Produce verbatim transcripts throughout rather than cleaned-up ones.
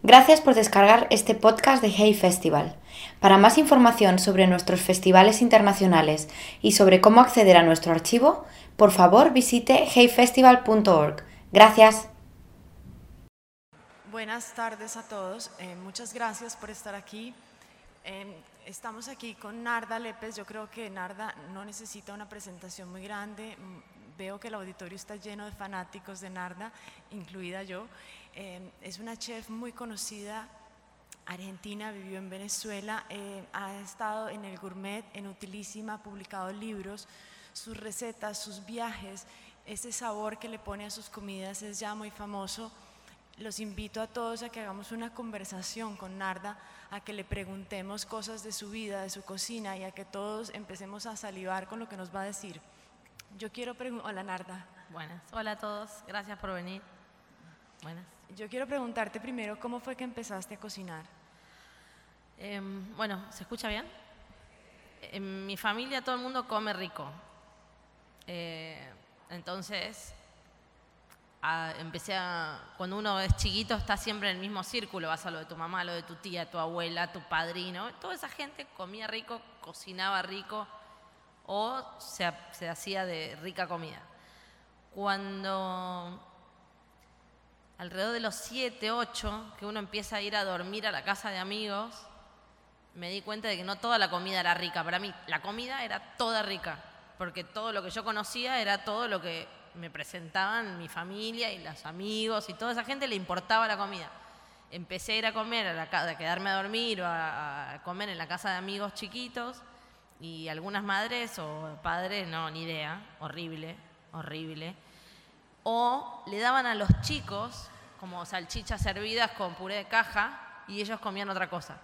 Gracias por descargar este podcast de Hey Festival. Para más información sobre nuestros festivales internacionales y sobre cómo acceder a nuestro archivo, por favor visite hey festival punto org. Gracias. Buenas tardes a todos. Eh, muchas gracias por estar aquí. Eh, estamos aquí con Narda Lépez. Yo creo que Narda no necesita una presentación muy grande. Veo que el auditorio está lleno de fanáticos de Narda, incluida yo. Eh, es una chef muy conocida, argentina, vivió en Venezuela, eh, ha estado en el Gourmet, en Utilísima, ha publicado libros, sus recetas, sus viajes, ese sabor que le pone a sus comidas es ya muy famoso. Los invito a todos a que hagamos una conversación con Narda, a que le preguntemos cosas de su vida, de su cocina y a que todos empecemos a salivar con lo que nos va a decir. Yo quiero preguntar, hola Narda. Buenas, hola a todos, gracias por venir. Buenas. Yo quiero preguntarte primero, ¿cómo fue que empezaste a cocinar? Eh, bueno, ¿se escucha bien? En mi familia todo el mundo come rico. Eh, entonces, a, empecé a, cuando uno es chiquito está siempre en el mismo círculo, vas a lo de tu mamá, lo de tu tía, tu abuela, tu padrino. Toda esa gente comía rico, cocinaba rico o se, se hacía de rica comida. Cuando alrededor de los siete, ocho, que uno empieza a ir a dormir a la casa de amigos, me di cuenta de que no toda la comida era rica. Para mí, la comida era toda rica, porque todo lo que yo conocía era todo lo que me presentaban mi familia y los amigos y toda esa gente le importaba la comida. Empecé a ir a comer, a, la, a quedarme a dormir o a, a comer en la casa de amigos chiquitos y algunas madres o padres, no, ni idea, horrible, horrible. O le daban a los chicos como salchichas servidas con puré de caja y ellos comían otra cosa.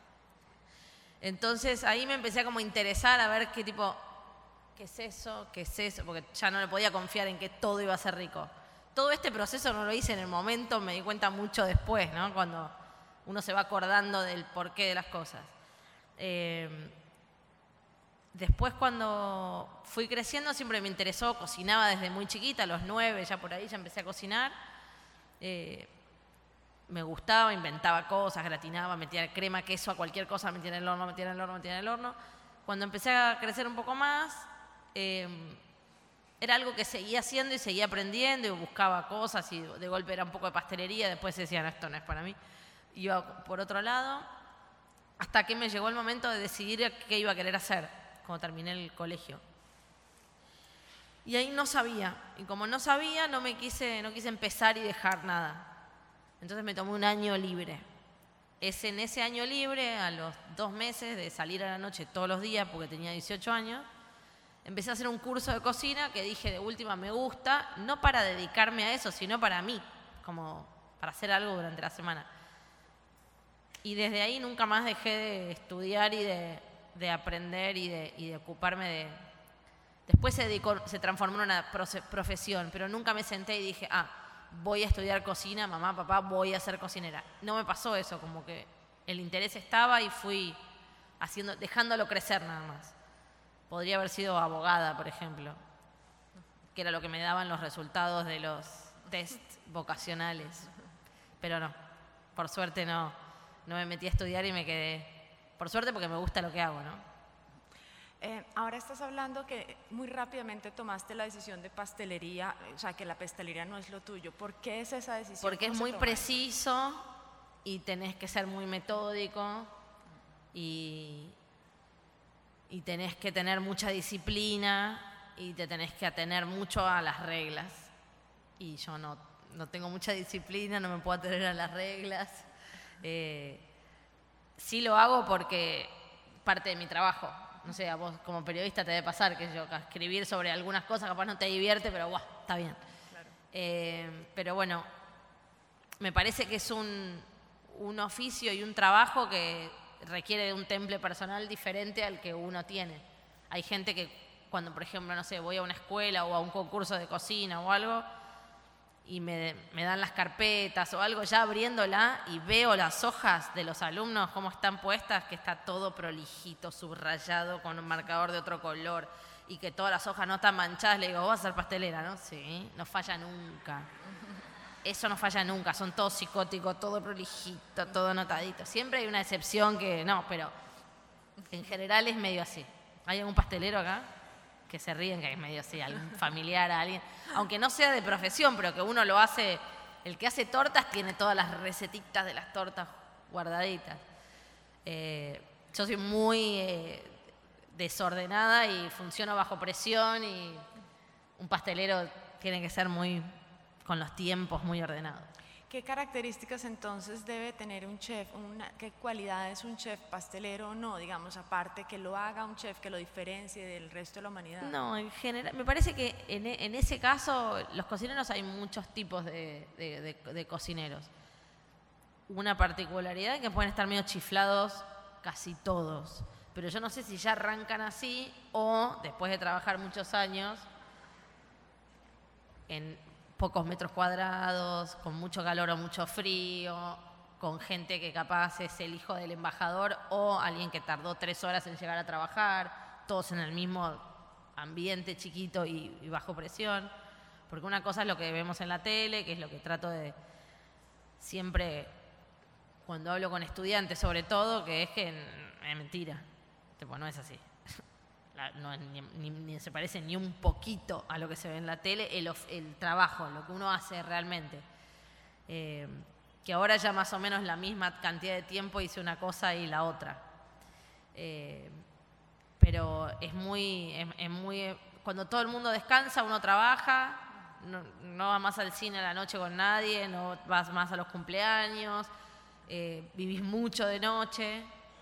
Entonces ahí me empecé a como interesar a ver qué tipo, qué es eso, qué es eso, porque ya no le podía confiar en que todo iba a ser rico. Todo este proceso no lo hice en el momento, me di cuenta mucho después, ¿no? Cuando uno se va acordando del porqué de las cosas. Eh, Después cuando fui creciendo siempre me interesó, cocinaba desde muy chiquita, a los nueve, ya por ahí ya empecé a cocinar. Eh, me gustaba, inventaba cosas, gratinaba, metía crema, queso, a cualquier cosa, metía en el horno, metía en el horno, metía en el horno. Cuando empecé a crecer un poco más, eh, era algo que seguía haciendo y seguía aprendiendo y buscaba cosas y de golpe era un poco de pastelería, después decía, no, esto no es para mí. Iba por otro lado, hasta que me llegó el momento de decidir qué iba a querer hacer cuando terminé el colegio. Y ahí no sabía. Y como no sabía, no me quise, no quise empezar y dejar nada. Entonces me tomé un año libre. Es en ese año libre, a los dos meses de salir a la noche todos los días, porque tenía dieciocho años, empecé a hacer un curso de cocina que dije, de última me gusta, no para dedicarme a eso, sino para mí, como para hacer algo durante la semana. Y desde ahí nunca más dejé de estudiar y de... de aprender y de, y de ocuparme de... Después se, dedicó, se transformó en una profesión, pero nunca me senté y dije, ah, voy a estudiar cocina, mamá, papá, voy a ser cocinera. No me pasó eso, como que el interés estaba y fui haciendo, dejándolo crecer nada más. Podría haber sido abogada, por ejemplo, que era lo que me daban los resultados de los test vocacionales, pero no, por suerte no, no me metí a estudiar y me quedé... Por suerte, porque me gusta lo que hago, ¿no? Eh, ahora estás hablando que muy rápidamente tomaste la decisión de pastelería, o sea, que la pastelería no es lo tuyo. ¿Por qué es esa decisión? Porque es muy preciso y tenés que ser muy metódico y, y tenés que tener mucha disciplina y te tenés que atener mucho a las reglas. Y yo no, no tengo mucha disciplina, no me puedo atener a las reglas. Eh, Sí lo hago porque parte de mi trabajo, no sé, a vos como periodista te debe pasar que yo escribir sobre algunas cosas capaz no te divierte, pero guau, está bien. Claro. Eh, pero bueno, me parece que es un, un oficio y un trabajo que requiere de un temple personal diferente al que uno tiene. Hay gente que cuando, por ejemplo, no sé, voy a una escuela o a un concurso de cocina o algo, y me, me dan las carpetas o algo, ya abriéndola y veo las hojas de los alumnos, cómo están puestas, que está todo prolijito, subrayado con un marcador de otro color y que todas las hojas no están manchadas. Le digo, ¿vos vas a ser pastelera, no? Sí, no falla nunca. eso no falla nunca, son todos psicóticos, todo prolijito, todo anotadito. Siempre hay una excepción que no, pero en general es medio así. ¿Hay algún pastelero acá? Que se ríen, que es medio así, algún familiar, alguien, aunque no sea de profesión, pero que uno lo hace, el que hace tortas tiene todas las recetitas de las tortas guardaditas. Eh, yo soy muy eh, desordenada y funciono bajo presión, y un pastelero tiene que ser muy, con los tiempos, muy ordenado. ¿Qué características entonces debe tener un chef? Una, ¿Qué cualidades un chef pastelero o no? Digamos, aparte que lo haga un chef, que lo diferencie del resto de la humanidad. No, en general, me parece que en, en ese caso, los cocineros, hay muchos tipos de, de, de, de cocineros. Una particularidad es que pueden estar medio chiflados casi todos, pero yo no sé si ya arrancan así o después de trabajar muchos años en pocos metros cuadrados, con mucho calor o mucho frío, con gente que capaz es el hijo del embajador o alguien que tardó tres horas en llegar a trabajar, todos en el mismo ambiente chiquito y, y bajo presión. Porque una cosa es lo que vemos en la tele, que es lo que trato de siempre, cuando hablo con estudiantes sobre todo, que es que es mentira, tipo, no es así. La, no, ni, ni, ni se parece ni un poquito a lo que se ve en la tele, el, el trabajo, lo que uno hace realmente. Eh, que ahora ya más o menos la misma cantidad de tiempo hice una cosa y la otra. Eh, pero es muy, es, es muy... Cuando todo el mundo descansa, uno trabaja, no, no va más al cine a la noche con nadie, no vas más a los cumpleaños, eh, vivís mucho de noche.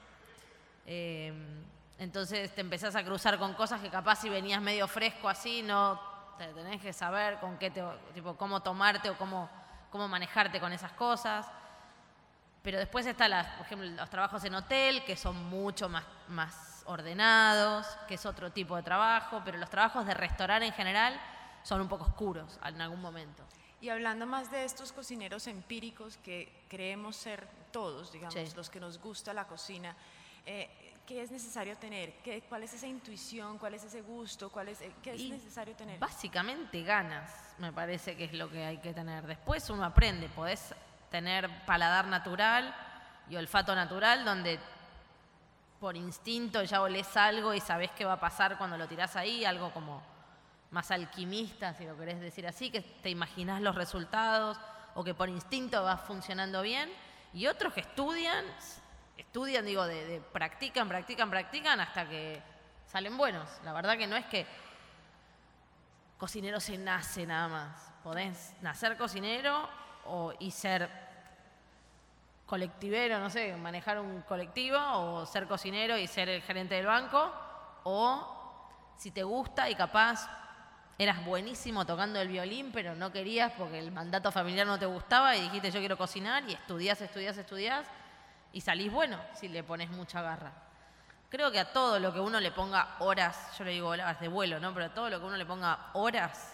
Eh, Entonces te empezás a cruzar con cosas que capaz si venías medio fresco así, no te tenés que saber con qué te, tipo, cómo tomarte o cómo, cómo manejarte con esas cosas. Pero después están, las, por ejemplo, los trabajos en hotel, que son mucho más, más ordenados, que es otro tipo de trabajo, pero los trabajos de restaurante en general son un poco oscuros en algún momento. Y hablando más de estos cocineros empíricos que creemos ser todos, digamos, sí, los que nos gusta la cocina, eh, ¿qué es necesario tener? ¿Qué, ¿Cuál es esa intuición? ¿Cuál es ese gusto? ¿Cuál es, ¿Qué es y necesario tener? Básicamente ganas, me parece que es lo que hay que tener. Después uno aprende, podés tener paladar natural y olfato natural, donde por instinto ya olés algo y sabés qué va a pasar cuando lo tirás ahí, algo como más alquimista, si lo querés decir así, que te imaginás los resultados o que por instinto va funcionando bien, y otros que estudian... Estudian, digo, de, de practican, practican, practican hasta que salen buenos. La verdad que no es que cocinero se nace nada más. Podés nacer cocinero o, y ser colectivero, no sé, manejar un colectivo, o ser cocinero y ser el gerente del banco, o si te gusta y capaz eras buenísimo tocando el violín, pero no querías porque el mandato familiar no te gustaba y dijiste yo quiero cocinar, y estudiás, estudiás, estudiás, y salís bueno si le pones mucha garra. Creo que a todo lo que uno le ponga horas, yo le digo horas de vuelo, ¿no? Pero a todo lo que uno le ponga horas,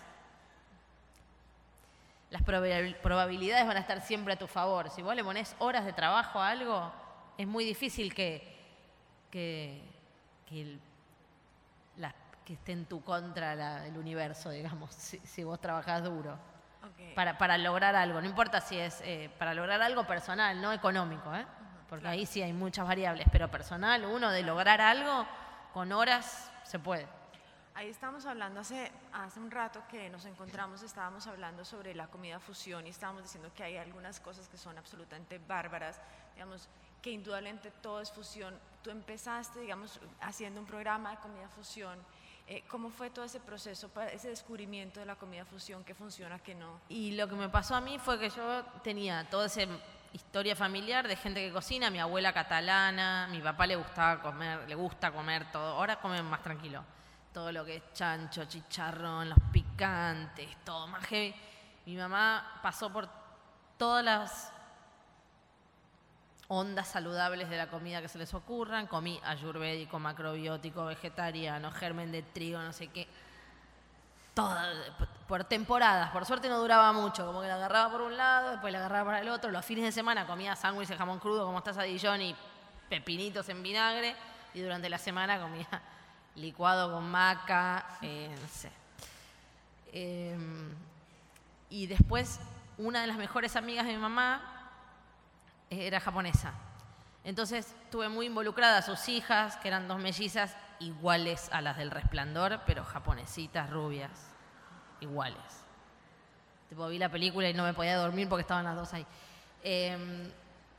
las probabilidades van a estar siempre a tu favor. Si vos le ponés horas de trabajo a algo, es muy difícil que, que, que, el, la, que esté en tu contra la, el universo, digamos, si, si vos trabajás duro. Okay. Para, para lograr algo. No importa si es eh, para lograr algo personal, no económico, ¿eh? Porque ahí sí hay muchas variables, pero personal, uno de lograr algo con horas se puede. Ahí estamos hablando, hace, hace un rato que nos encontramos, estábamos hablando sobre la comida fusión y estábamos diciendo que hay algunas cosas que son absolutamente bárbaras, digamos, que indudablemente todo es fusión. Tú empezaste, digamos, haciendo un programa de comida fusión. Eh, ¿Cómo fue todo ese proceso, para ese descubrimiento de la comida fusión, qué funciona, qué no? Y lo que me pasó a mí fue que yo tenía toda esa historia familiar de gente que cocina, mi abuela catalana, mi papá le gustaba comer, le gusta comer todo, ahora comen más tranquilo, todo lo que es chancho, chicharrón, los picantes, todo más heavy. Mi mamá pasó por todas las ondas saludables de la comida que se les ocurran, comí ayurvédico, macrobiótico, vegetariano, germen de trigo, no sé qué, todo, por temporadas. Por suerte no duraba mucho, como que la agarraba por un lado, después la agarraba para el otro. Los fines de semana comía sándwich de jamón crudo como taza de Dijon y pepinitos en vinagre, y durante la semana comía licuado con maca, eh, no sé. Eh, y después una de las mejores amigas de mi mamá era japonesa. Entonces estuve muy involucrada a sus hijas, que eran dos mellizas iguales a las del Resplandor, pero japonesitas, rubias, iguales. Tipo, vi la película y no me podía dormir porque estaban las dos ahí. Eh,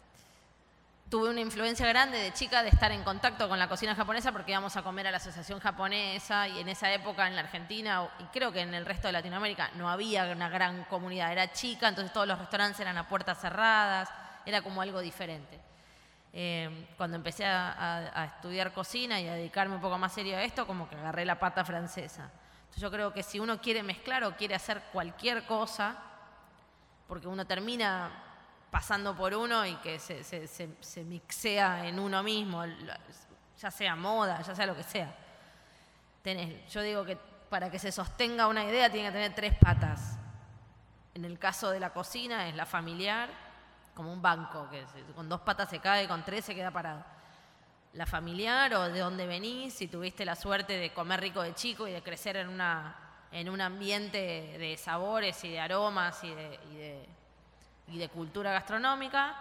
tuve una influencia grande de chica de estar en contacto con la cocina japonesa porque íbamos a comer a la Asociación Japonesa y en esa época en la Argentina y creo que en el resto de Latinoamérica no había una gran comunidad, era chica, entonces todos los restaurantes eran a puertas cerradas, era como algo diferente. Eh, cuando empecé a, a, a estudiar cocina y a dedicarme un poco más serio a esto, como que agarré la pata francesa. Entonces yo creo que si uno quiere mezclar o quiere hacer cualquier cosa, porque uno termina pasando por uno y que se, se, se, se mixea en uno mismo, ya sea moda, ya sea lo que sea. Tenés, yo digo que para que se sostenga una idea tiene que tener tres patas. En el caso de la cocina es la familiar, como un banco, que con dos patas se cae, con tres se queda parado. La familiar o de dónde venís, si tuviste la suerte de comer rico de chico y de crecer en, una, en un ambiente de sabores y de aromas y de, y de, y de cultura gastronómica.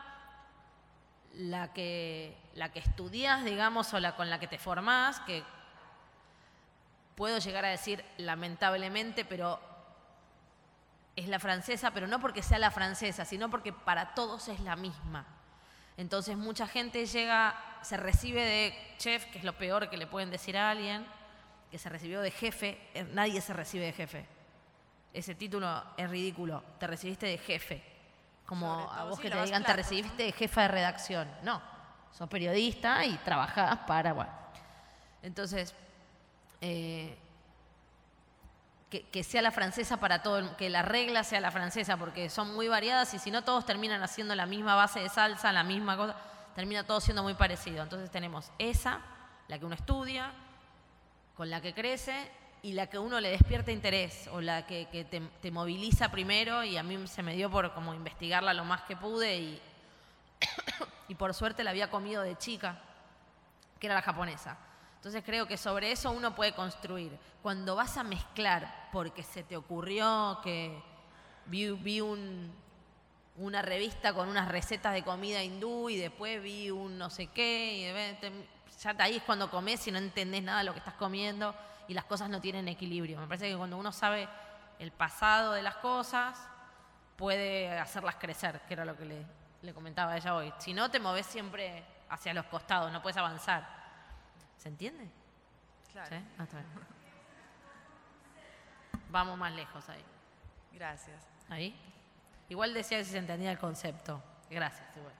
La que, la que estudiás, digamos, o la con la que te formás, que puedo llegar a decir lamentablemente, pero es la francesa, pero no porque sea la francesa, sino porque para todos es la misma. Entonces mucha gente llega, se recibe de chef, que es lo peor que le pueden decir a alguien, que se recibió de jefe. Nadie se recibe de jefe. Ese título es ridículo. Te recibiste de jefe. Como a vos si que te platos, digan, te recibiste, ¿no?, de jefa de redacción. No, sos periodista y trabajás para... Bueno. Entonces, eh, que, que sea la francesa para todo, el, que la regla sea la francesa, porque son muy variadas y si no todos terminan haciendo la misma base de salsa, la misma cosa, termina todo siendo muy parecido. Entonces tenemos esa, la que uno estudia, con la que crece y la que uno le despierta interés o la que, que te, te moviliza primero, y a mí se me dio por como investigarla lo más que pude y, y por suerte la había comido de chica, que era la japonesa. Entonces creo que sobre eso uno puede construir. Cuando vas a mezclar porque se te ocurrió que vi, vi un, una revista con unas recetas de comida hindú y después vi un no sé qué, y te, ya ahí es cuando comés y no entendés nada de lo que estás comiendo y las cosas no tienen equilibrio. Me parece que cuando uno sabe el pasado de las cosas, puede hacerlas crecer, que era lo que le, le comentaba a ella hoy. Si no, te movés siempre hacia los costados, no puedes avanzar. ¿Se entiende? Claro. ¿Sí? Ah, está bien. Vamos más lejos ahí. Gracias. ¿Ahí? Igual decía si se entendía el concepto. Gracias. Igual.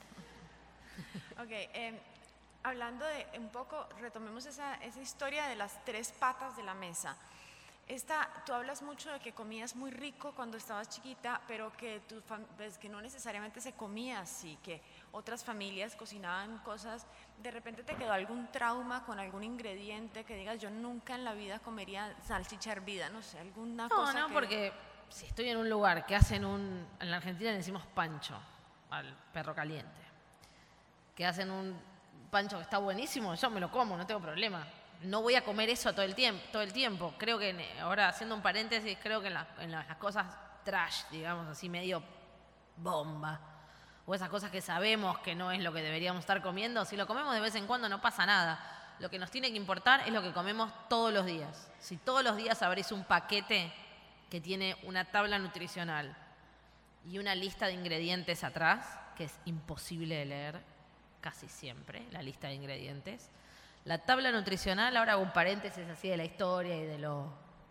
Ok, eh, hablando de un poco, retomemos esa, esa historia de las tres patas de la mesa. Esta, tú hablas mucho de que comías muy rico cuando estabas chiquita, pero que, tu pues, que no necesariamente se comía así, que otras familias cocinaban cosas. ¿De repente te quedó algún trauma con algún ingrediente que digas, yo nunca en la vida comería salchicha hervida? No sé, alguna no, cosa No, no, que... porque si estoy en un lugar que hacen un... En la Argentina le decimos pancho al perro caliente. Que hacen un pancho que está buenísimo, yo me lo como, no tengo problema. No voy a comer eso todo el tiempo. Todo el tiempo. Creo que, ahora haciendo un paréntesis, creo que en, la, en las cosas trash, digamos así, medio bomba, o esas cosas que sabemos que no es lo que deberíamos estar comiendo, si lo comemos de vez en cuando no pasa nada. Lo que nos tiene que importar es lo que comemos todos los días. Si todos los días abrís un paquete que tiene una tabla nutricional y una lista de ingredientes atrás, que es imposible de leer casi siempre, la lista de ingredientes. La tabla nutricional, ahora hago un paréntesis así de la historia y de lo,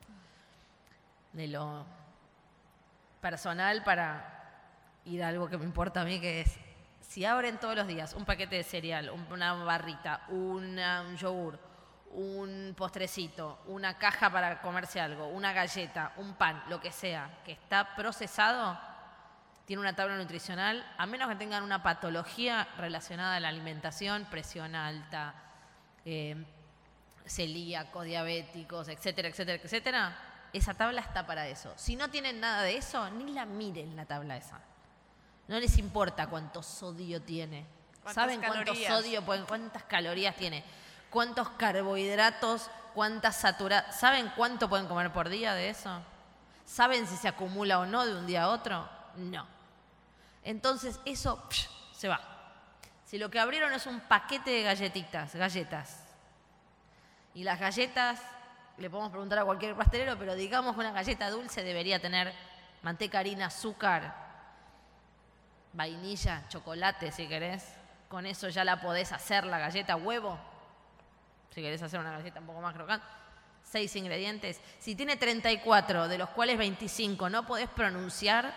de lo personal para ir a algo que me importa a mí, que es, si abren todos los días un paquete de cereal, una barrita, una, un yogur, un postrecito, una caja para comerse algo, una galleta, un pan, lo que sea, que está procesado, tiene una tabla nutricional, a menos que tengan una patología relacionada a la alimentación, presión alta, eh, celíacos, diabéticos, etcétera, etcétera, etcétera, esa tabla está para eso. Si no tienen nada de eso, ni la miren la tabla esa. No les importa cuánto sodio tiene. ¿Saben cuánto sodio, cuántas calorías tiene? ¿Cuántos carbohidratos, cuántas saturadas? ¿Saben cuánto pueden comer por día de eso? ¿Saben si se acumula o no de un día a otro? No. Entonces eso psh, se va. Si lo que abrieron es un paquete de galletitas, galletas, y las galletas, le podemos preguntar a cualquier pastelero, pero digamos que una galleta dulce debería tener manteca, harina, azúcar, vainilla, chocolate, si querés. Con eso ya la podés hacer, la galleta, huevo. Si querés hacer una galleta un poco más crocante. Seis ingredientes. Si tiene treinta y cuatro, de los cuales veinticinco no podés pronunciar,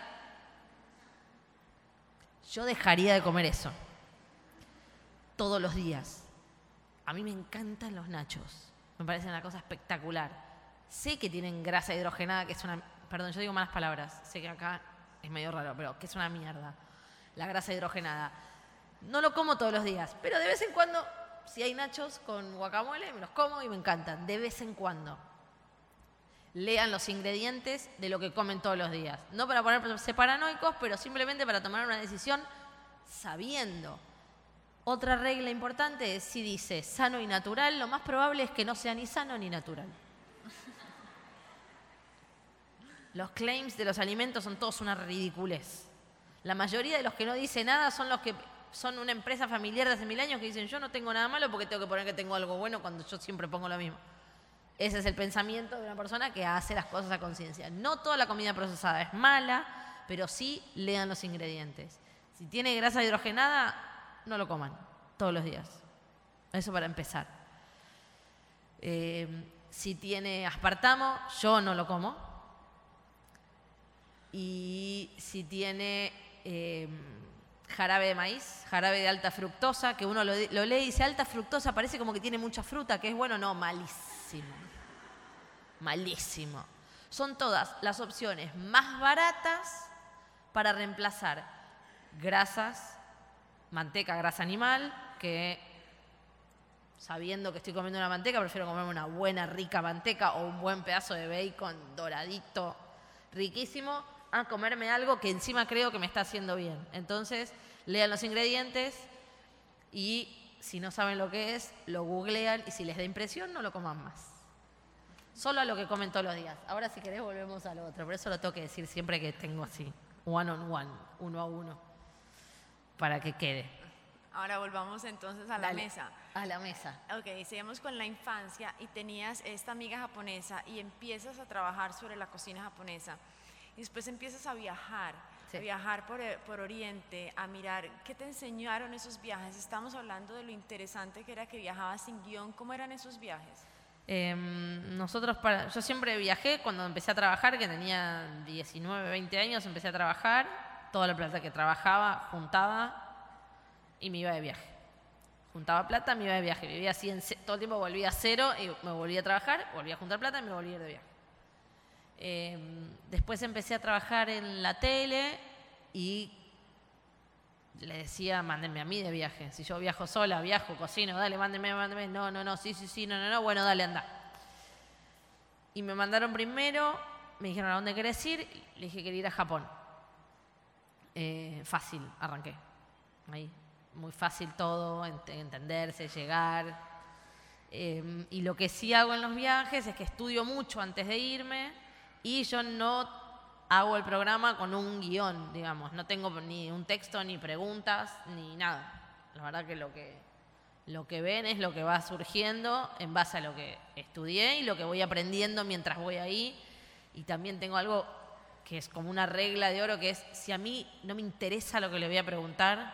yo dejaría de comer eso. Todos los días. A mí me encantan los nachos. Me parece una cosa espectacular. Sé que tienen grasa hidrogenada, que es una... Perdón, yo digo malas palabras. Sé que acá es medio raro, pero que es una mierda. La grasa hidrogenada. No lo como todos los días, pero de vez en cuando, si hay nachos con guacamole, me los como y me encantan. De vez en cuando. Lean los ingredientes de lo que comen todos los días. No para ponerse paranoicos, pero simplemente para tomar una decisión sabiendo. Otra regla importante es si dice sano y natural, lo más probable es que no sea ni sano ni natural. Los claims de los alimentos son todos una ridiculez. La mayoría de los que no dicen nada son los que son una empresa familiar de hace mil años que dicen yo no tengo nada malo porque tengo que poner que tengo algo bueno cuando yo siempre pongo lo mismo. Ese es el pensamiento de una persona que hace las cosas a conciencia. No toda la comida procesada es mala, pero sí lean los ingredientes. Si tiene grasa hidrogenada, no lo coman todos los días. Eso para empezar. Eh, si tiene aspartamo, yo no lo como. Y si tiene eh, jarabe de maíz, jarabe de alta fructosa, que uno lo, lo lee y dice alta fructosa, parece como que tiene mucha fruta, que es bueno. No, malísimo. Malísimo. Son todas las opciones más baratas para reemplazar grasas, manteca, grasa animal, que sabiendo que estoy comiendo una manteca, prefiero comerme una buena, rica manteca o un buen pedazo de bacon doradito, riquísimo, a comerme algo que encima creo que me está haciendo bien. Entonces, lean los ingredientes y si no saben lo que es, lo googlean y si les da impresión, no lo coman más. Solo a lo que comen todos los días. Ahora, si querés, volvemos a lo otro. Por eso lo tengo que decir siempre que tengo así, one on one, uno a uno. Para que quede. Ahora volvamos entonces a la Dale, mesa. A la mesa. Ok, seguimos con la infancia y tenías esta amiga japonesa y empiezas a trabajar sobre la cocina japonesa. Y después empiezas a viajar, sí. a viajar por, por Oriente, a mirar qué te enseñaron esos viajes. Estamos hablando de lo interesante que era que viajabas sin guión. ¿Cómo eran esos viajes? Eh, nosotros, para, yo siempre viajé cuando empecé a trabajar, que tenía diecinueve, veinte años, empecé a trabajar. Toda la plata que trabajaba, juntaba y me iba de viaje. Juntaba plata, me iba de viaje. Vivía así, en, todo el tiempo volvía a cero y me volvía a trabajar, volvía a juntar plata y me volvía a ir de viaje. Eh, después empecé a trabajar en la tele y le decía, mándenme a mí de viaje. Si yo viajo sola, viajo, cocino, dale, mándenme, mándenme. No, no, no, sí, sí, sí, no, no, no, bueno, dale, anda. Y me mandaron primero, me dijeron, ¿a dónde querés ir? Le dije que quería ir a Japón. Eh, fácil, arranqué. Ahí, muy fácil todo, ent entenderse, llegar. Eh, y lo que sí hago en los viajes es que estudio mucho antes de irme y yo no hago el programa con un guión, digamos. No tengo ni un texto, ni preguntas, ni nada. La verdad que lo que, lo que ven es lo que va surgiendo en base a lo que estudié y lo que voy aprendiendo mientras voy ahí. Y también tengo algo que es como una regla de oro, que es, si a mí no me interesa lo que le voy a preguntar,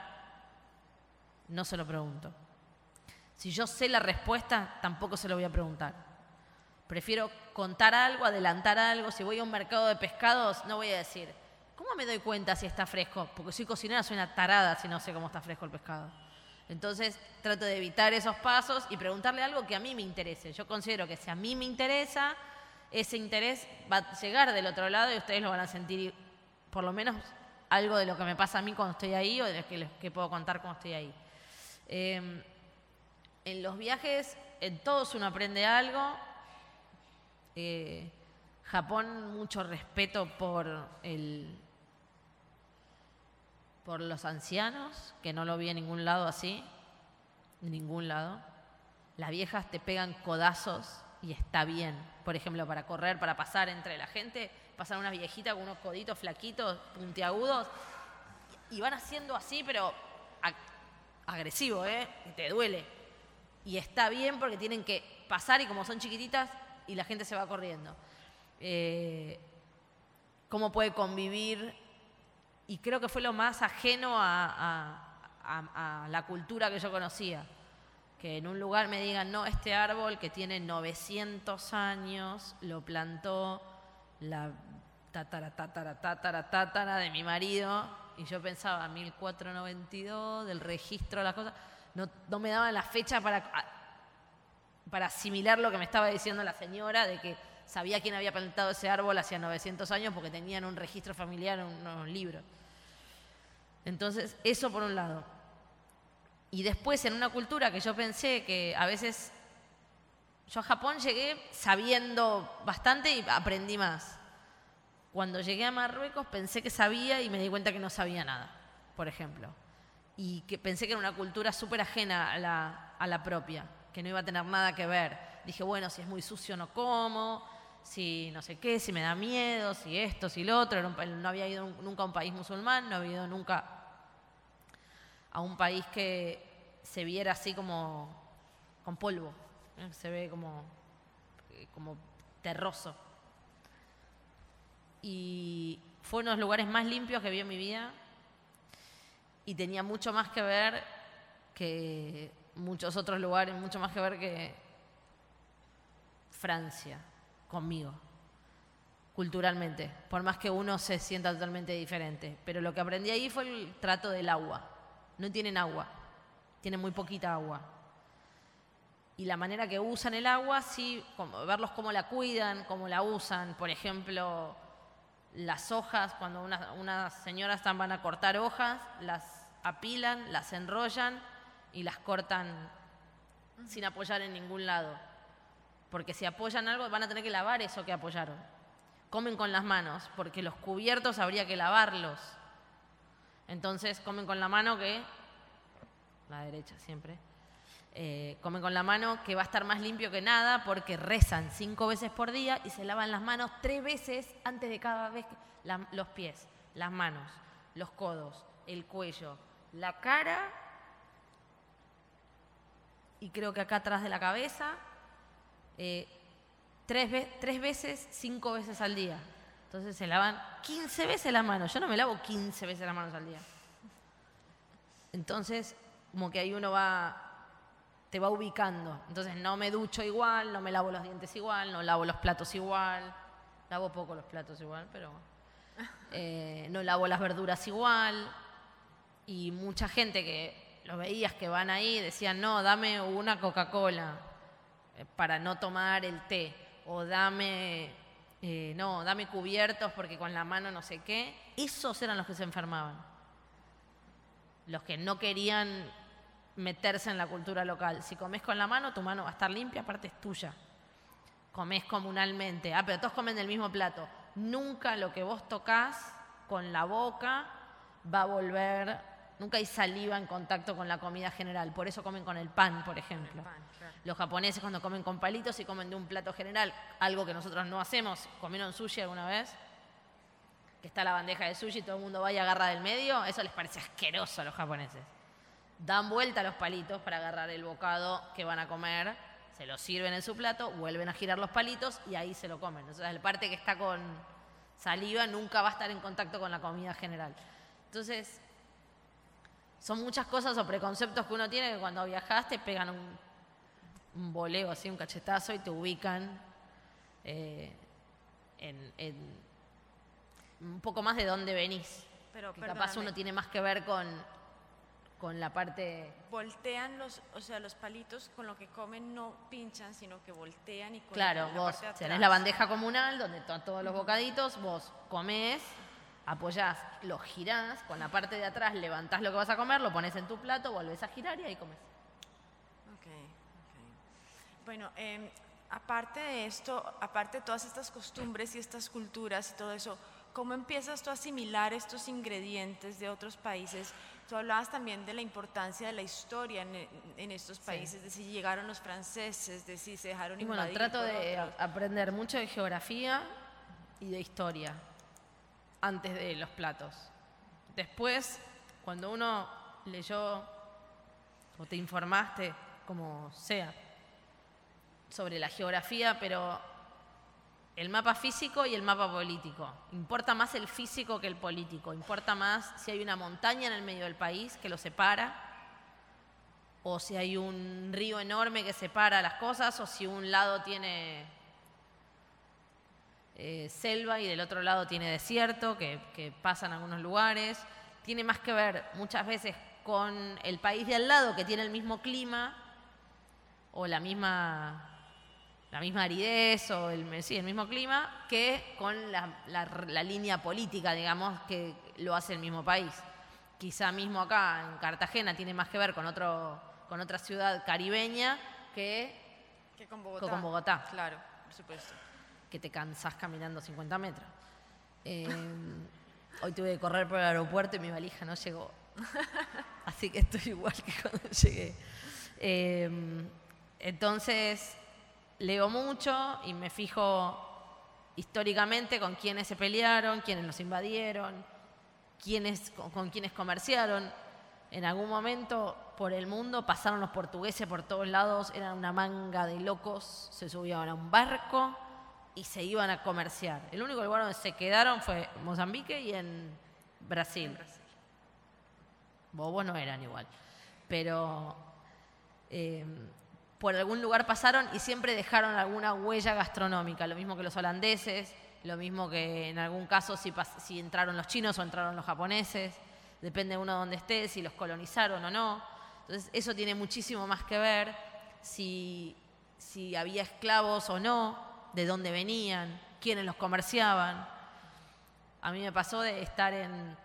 no se lo pregunto. Si yo sé la respuesta, tampoco se lo voy a preguntar. Prefiero contar algo, adelantar algo. Si voy a un mercado de pescados, no voy a decir, ¿cómo me doy cuenta si está fresco? Porque soy cocinera, soy una tarada si no sé cómo está fresco el pescado. Entonces, trato de evitar esos pasos y preguntarle algo que a mí me interese. Yo considero que si a mí me interesa, ese interés va a llegar del otro lado y ustedes lo van a sentir, por lo menos, algo de lo que me pasa a mí cuando estoy ahí o de lo que, les, que puedo contar cuando estoy ahí. Eh, en los viajes, en todos uno aprende algo. Eh, Japón, mucho respeto por, el, por los ancianos, que no lo vi en ningún lado así, en ningún lado. Las viejas te pegan codazos y está bien. Por ejemplo, para correr, para pasar entre la gente, pasan unas viejitas con unos coditos flaquitos, puntiagudos, y van haciendo así, pero ag- agresivo, ¿eh? Y te duele. Y está bien porque tienen que pasar y como son chiquititas y la gente se va corriendo. Eh, ¿Cómo puede convivir? Y creo que fue lo más ajeno a, a, a, a la cultura que yo conocía. Que en un lugar me digan, no, este árbol que tiene novecientos años lo plantó la tatara, tatara, tatara, tatara de mi marido. Y yo pensaba, mil cuatrocientos noventa y dos, del registro de las cosas. No, no me daban la fecha para, para asimilar lo que me estaba diciendo la señora, de que sabía quién había plantado ese árbol hacía novecientos años porque tenían un registro familiar en unos libros. Entonces, eso por un lado. Y después, en una cultura que yo pensé que a veces... Yo a Japón llegué sabiendo bastante y aprendí más. Cuando llegué a Marruecos pensé que sabía y me di cuenta que no sabía nada, por ejemplo. Y que pensé que era una cultura súper ajena a la, a la propia, que no iba a tener nada que ver. Dije, bueno, si es muy sucio no como, si no sé qué, si me da miedo, si esto, si lo otro. Era un, no había ido nunca a un país musulmán, no había ido nunca a un país que se viera así como con polvo. ¿eh? Se ve como, como terroso. Y fue uno de los lugares más limpios que vi en mi vida y tenía mucho más que ver que muchos otros lugares, mucho más que ver que Francia conmigo, culturalmente, por más que uno se sienta totalmente diferente. Pero lo que aprendí ahí fue el trato del agua. No tienen agua, tienen muy poquita agua. Y la manera que usan el agua, sí, como, verlos cómo la cuidan, cómo la usan. Por ejemplo, las hojas, cuando unas, unas señoras están, van a cortar hojas, las apilan, las enrollan y las cortan uh-huh. sin apoyar en ningún lado. Porque si apoyan algo, van a tener que lavar eso que apoyaron. Comen con las manos, porque los cubiertos habría que lavarlos. Entonces, comen con la mano que... La derecha siempre. Eh, comen con la mano que va a estar más limpio que nada porque rezan cinco veces por día y se lavan las manos tres veces antes de cada vez que, la, los pies, las manos, los codos, el cuello, la cara y creo que acá atrás de la cabeza eh, tres, ve- tres veces, cinco veces al día. Entonces se lavan quince veces las manos. Yo no me lavo quince veces las manos al día. Entonces como que ahí uno va... te va ubicando. Entonces no me ducho igual, no me lavo los dientes igual, no lavo los platos igual, lavo poco los platos igual, pero eh, no lavo las verduras igual. Y mucha gente que lo veías que van ahí decían, no, dame una Coca-Cola eh, para no tomar el té, o dame, eh, no, dame cubiertos porque con la mano no sé qué. Esos eran los que se enfermaban. Los que no querían meterse en la cultura local. Si comes con la mano, tu mano va a estar limpia, aparte es tuya. Comés comunalmente. Ah, pero todos comen del mismo plato. Nunca lo que vos tocas con la boca va a volver, nunca hay saliva en contacto con la comida general. Por eso comen con el pan, por ejemplo. Pan, claro. Los japoneses cuando comen con palitos y comen de un plato general, algo que nosotros no hacemos. ¿Comieron sushi alguna vez? Que está la bandeja de sushi y todo el mundo va y agarra del medio. Eso les parece asqueroso a los japoneses. Dan vuelta a los palitos para agarrar el bocado que van a comer, se lo sirven en su plato, vuelven a girar los palitos y ahí se lo comen. Entonces, la parte que está con saliva nunca va a estar en contacto con la comida general. Entonces, son muchas cosas o preconceptos que uno tiene que cuando viajás te pegan un, un boleo, así, un cachetazo y te ubican eh, en, en un poco más de dónde venís. Pero, que capaz uno tiene más que ver con... con la parte... Voltean los, o sea, los palitos con lo que comen no pinchan, sino que voltean y con claro, la vos parte de atrás. tenés la bandeja comunal donde están todos los bocaditos, vos comés, apoyás, lo girás, con la parte de atrás levantás lo que vas a comer, lo pones en tu plato, volvés a girar y ahí comes. Ok, ok. Bueno, eh, aparte de esto, aparte de todas estas costumbres y estas culturas y todo eso, ¿cómo empiezas tú a asimilar estos ingredientes de otros países? Tú hablabas también de la importancia de la historia en, en estos países, sí. De si llegaron los franceses, de si se dejaron y bueno, invadir trato por de otros. aprender mucho de geografía, y de historia antes de los platos. Después, cuando uno leyó o te informaste, como sea, sobre la geografía, pero el mapa físico y el mapa político. Importa más el físico que el político. Importa más si hay una montaña en el medio del país que lo separa, o si hay un río enorme que separa las cosas, o si un lado tiene eh, selva y del otro lado tiene desierto, que, que pasa en algunos lugares. Tiene más que ver muchas veces con el país de al lado, que tiene el mismo clima o la misma, la misma aridez o el, sí, el mismo clima, que con la, la, la línea política, digamos, que lo hace el mismo país. Quizá mismo acá en Cartagena tiene más que ver con, otro, con otra ciudad caribeña que, que con Bogotá. con Bogotá. Claro, por supuesto. Que te cansás caminando cincuenta metros. Eh, hoy tuve que correr por el aeropuerto y mi valija no llegó. Así que estoy igual que cuando llegué. Eh, entonces, leo mucho y me fijo históricamente con quiénes se pelearon, quiénes los invadieron, quiénes, con, con quiénes comerciaron. En algún momento por el mundo pasaron los portugueses por todos lados, eran una manga de locos, se subían a un barco y se iban a comerciar. El único lugar donde se quedaron fue Mozambique y en Brasil. En Brasil. Bobos no eran igual, pero eh, por algún lugar pasaron y siempre dejaron alguna huella gastronómica, lo mismo que los holandeses, lo mismo que en algún caso si, si entraron los chinos o entraron los japoneses, depende de uno donde esté, si los colonizaron o no. Entonces eso tiene muchísimo más que ver, si, si había esclavos o no, de dónde venían, quiénes los comerciaban. A mí me pasó de estar en...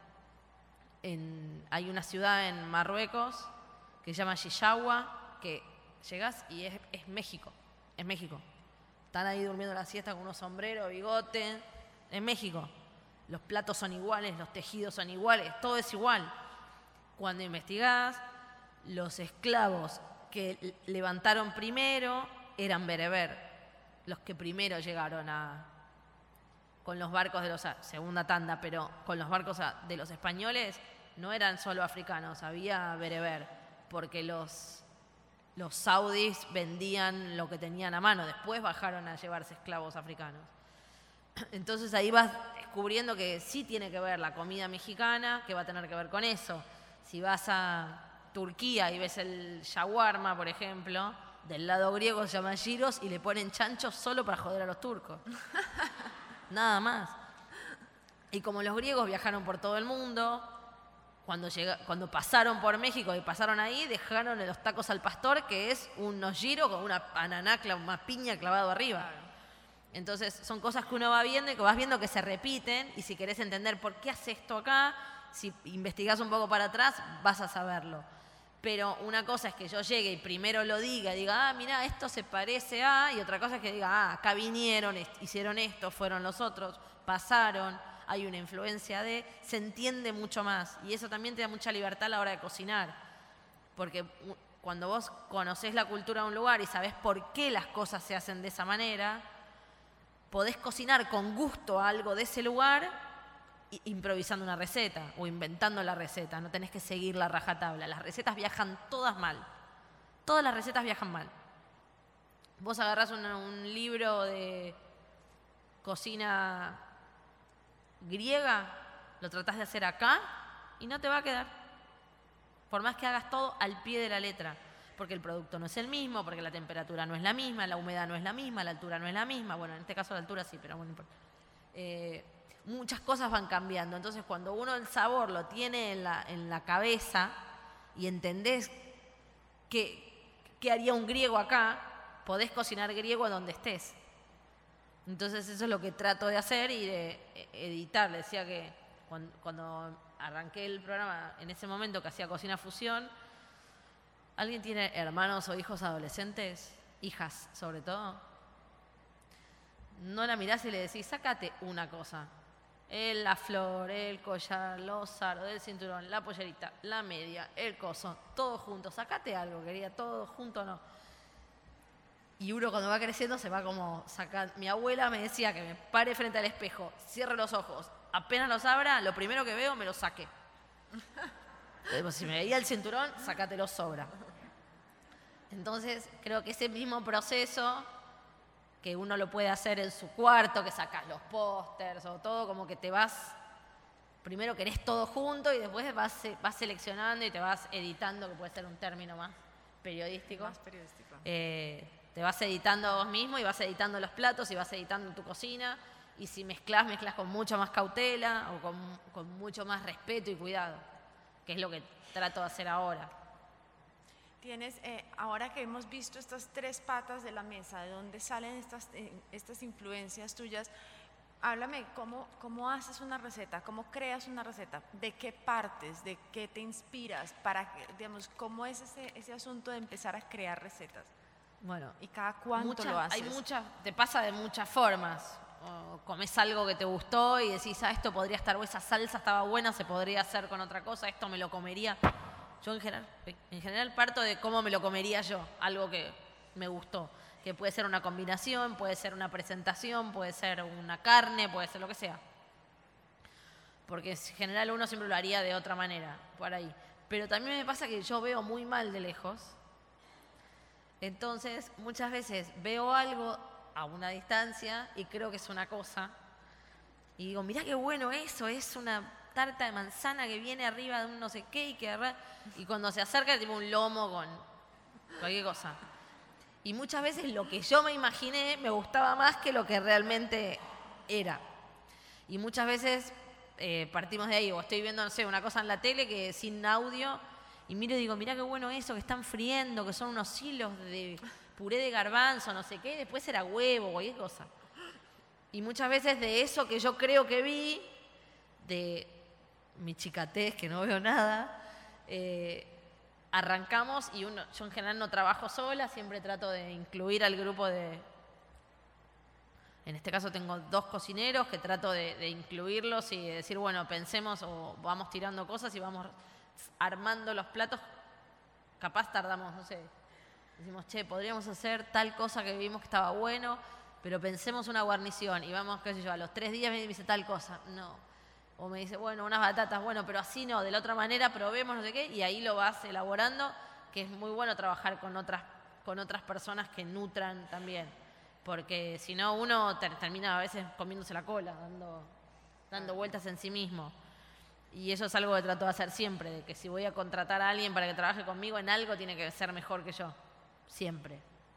En, hay una ciudad en Marruecos que se llama Chichawa, que llegás y es, es México, es México. Están ahí durmiendo la siesta con unos sombreros, bigote, es México. Los platos son iguales, los tejidos son iguales, todo es igual. Cuando investigás, los esclavos que levantaron primero eran bereber, los que primero llegaron a... con los barcos de los, segunda tanda, pero con los barcos de los españoles no eran solo africanos, había bereber, porque los, los saudis vendían lo que tenían a mano, después bajaron a llevarse esclavos africanos. Entonces ahí vas descubriendo que sí tiene que ver la comida mexicana, que va a tener que ver con eso. Si vas a Turquía y ves el shawarma, por ejemplo, del lado griego se llama gyros y le ponen chanchos solo para joder a los turcos. Nada más. Y como los griegos viajaron por todo el mundo, cuando, llega, cuando pasaron por México y pasaron ahí, dejaron los tacos al pastor, que es unos gyros con una ananá, una piña clavado arriba. Entonces son cosas que uno va viendo y que vas viendo que se repiten, y si querés entender por qué hace esto acá, si investigás un poco para atrás, vas a saberlo. Pero una cosa es que yo llegue y primero lo diga, y diga, ah, mira, esto se parece a... Y otra cosa es que diga, ah, acá vinieron, hicieron esto, fueron los otros, pasaron, hay una influencia de... Se entiende mucho más. Y eso también te da mucha libertad a la hora de cocinar. Porque cuando vos conocés la cultura de un lugar y sabés por qué las cosas se hacen de esa manera, podés cocinar con gusto algo de ese lugar improvisando una receta o inventando la receta, no tenés que seguir la rajatabla. Las recetas viajan todas mal, todas las recetas viajan mal. Vos agarrás un, un libro de cocina griega, lo tratás de hacer acá y no te va a quedar, por más que hagas todo al pie de la letra, porque el producto no es el mismo, porque la temperatura no es la misma, la humedad no es la misma, la altura no es la misma. Bueno, en este caso la altura sí, pero bueno, no importa. Eh, muchas cosas van cambiando. Entonces, cuando uno el sabor lo tiene en la, en la cabeza y entendés qué, qué haría un griego acá, podés cocinar griego donde estés. Entonces, eso es lo que trato de hacer y de editar. Le decía que cuando, cuando arranqué el programa, en ese momento que hacía Cocina Fusión, ¿alguien tiene hermanos o hijos adolescentes? Hijas, sobre todo. No la mirás y le decís, sácate una cosa. El, la flor, el collar, los zaros, el cinturón, la pollerita, la media, el coso, todo junto. Sácate algo, querida, todo junto no. Y uno cuando va creciendo se va como sacando. Mi abuela me decía que me pare frente al espejo, cierre los ojos, apenas los abra, lo primero que veo me lo saque. Entonces, si me veía el cinturón, sácatelo sobra. Entonces, creo que ese mismo proceso, que uno lo puede hacer en su cuarto, que sacas los pósters o todo, como que te vas, primero querés todo junto y después vas, vas seleccionando y te vas editando, que puede ser un término más periodístico. Más periodístico. Eh, te vas editando a vos mismo y vas editando los platos y vas editando tu cocina. Y si mezclas, mezclas con mucha más cautela o con, con mucho más respeto y cuidado, que es lo que trato de hacer ahora. Tienes, eh, ahora que hemos visto estas tres patas de la mesa, de dónde salen estas, eh, estas influencias tuyas, háblame cómo, cómo haces una receta, cómo creas una receta, de qué partes, de qué te inspiras, para que, digamos, cómo es ese, ese asunto de empezar a crear recetas. Bueno, y cada cuánto muchas, lo haces. Hay muchas, te pasa de muchas formas. O comes algo que te gustó y decís, ah, esto podría estar, o esa salsa estaba buena, se podría hacer con otra cosa, esto me lo comería. Yo en general, en general parto de cómo me lo comería yo, algo que me gustó, que puede ser una combinación, puede ser una presentación, puede ser una carne, puede ser lo que sea. Porque en general uno siempre lo haría de otra manera, por ahí. Pero también me pasa que yo veo muy mal de lejos. Entonces, muchas veces veo algo a una distancia y creo que es una cosa. Y digo, mirá qué bueno eso, es una tarta de manzana que viene arriba de un no sé qué y que... Y cuando se acerca es tipo un lomo con cualquier cosa. Y muchas veces lo que yo me imaginé me gustaba más que lo que realmente era. Y muchas veces eh, partimos de ahí, o estoy viendo, no sé, una cosa en la tele que sin audio, y miro y digo, mirá qué bueno eso, que están friendo, que son unos hilos de puré de garbanzo, no sé qué, y después era huevo, cualquier cosa. Y muchas veces de eso que yo creo que vi, de mi chicatez, que no veo nada, eh, arrancamos y uno, yo en general no trabajo sola, siempre trato de incluir al grupo de... En este caso tengo dos cocineros que trato de, de incluirlos y de decir, bueno, pensemos o vamos tirando cosas y vamos armando los platos. Capaz tardamos, no sé, decimos, che, podríamos hacer tal cosa que vimos que estaba bueno, pero pensemos una guarnición y vamos, qué sé yo, a los tres días me dice tal cosa, no. O me dice, bueno, unas batatas, bueno, pero así no, de la otra manera probemos, no sé qué, y ahí lo vas elaborando, que es muy bueno trabajar con otras, con otras personas que nutran también, porque si no uno ter- termina a veces comiéndose la cola, dando, dando vueltas en sí mismo. Y eso es algo que trato de hacer siempre, de que si voy a contratar a alguien para que trabaje conmigo en algo, tiene que ser mejor que yo, siempre.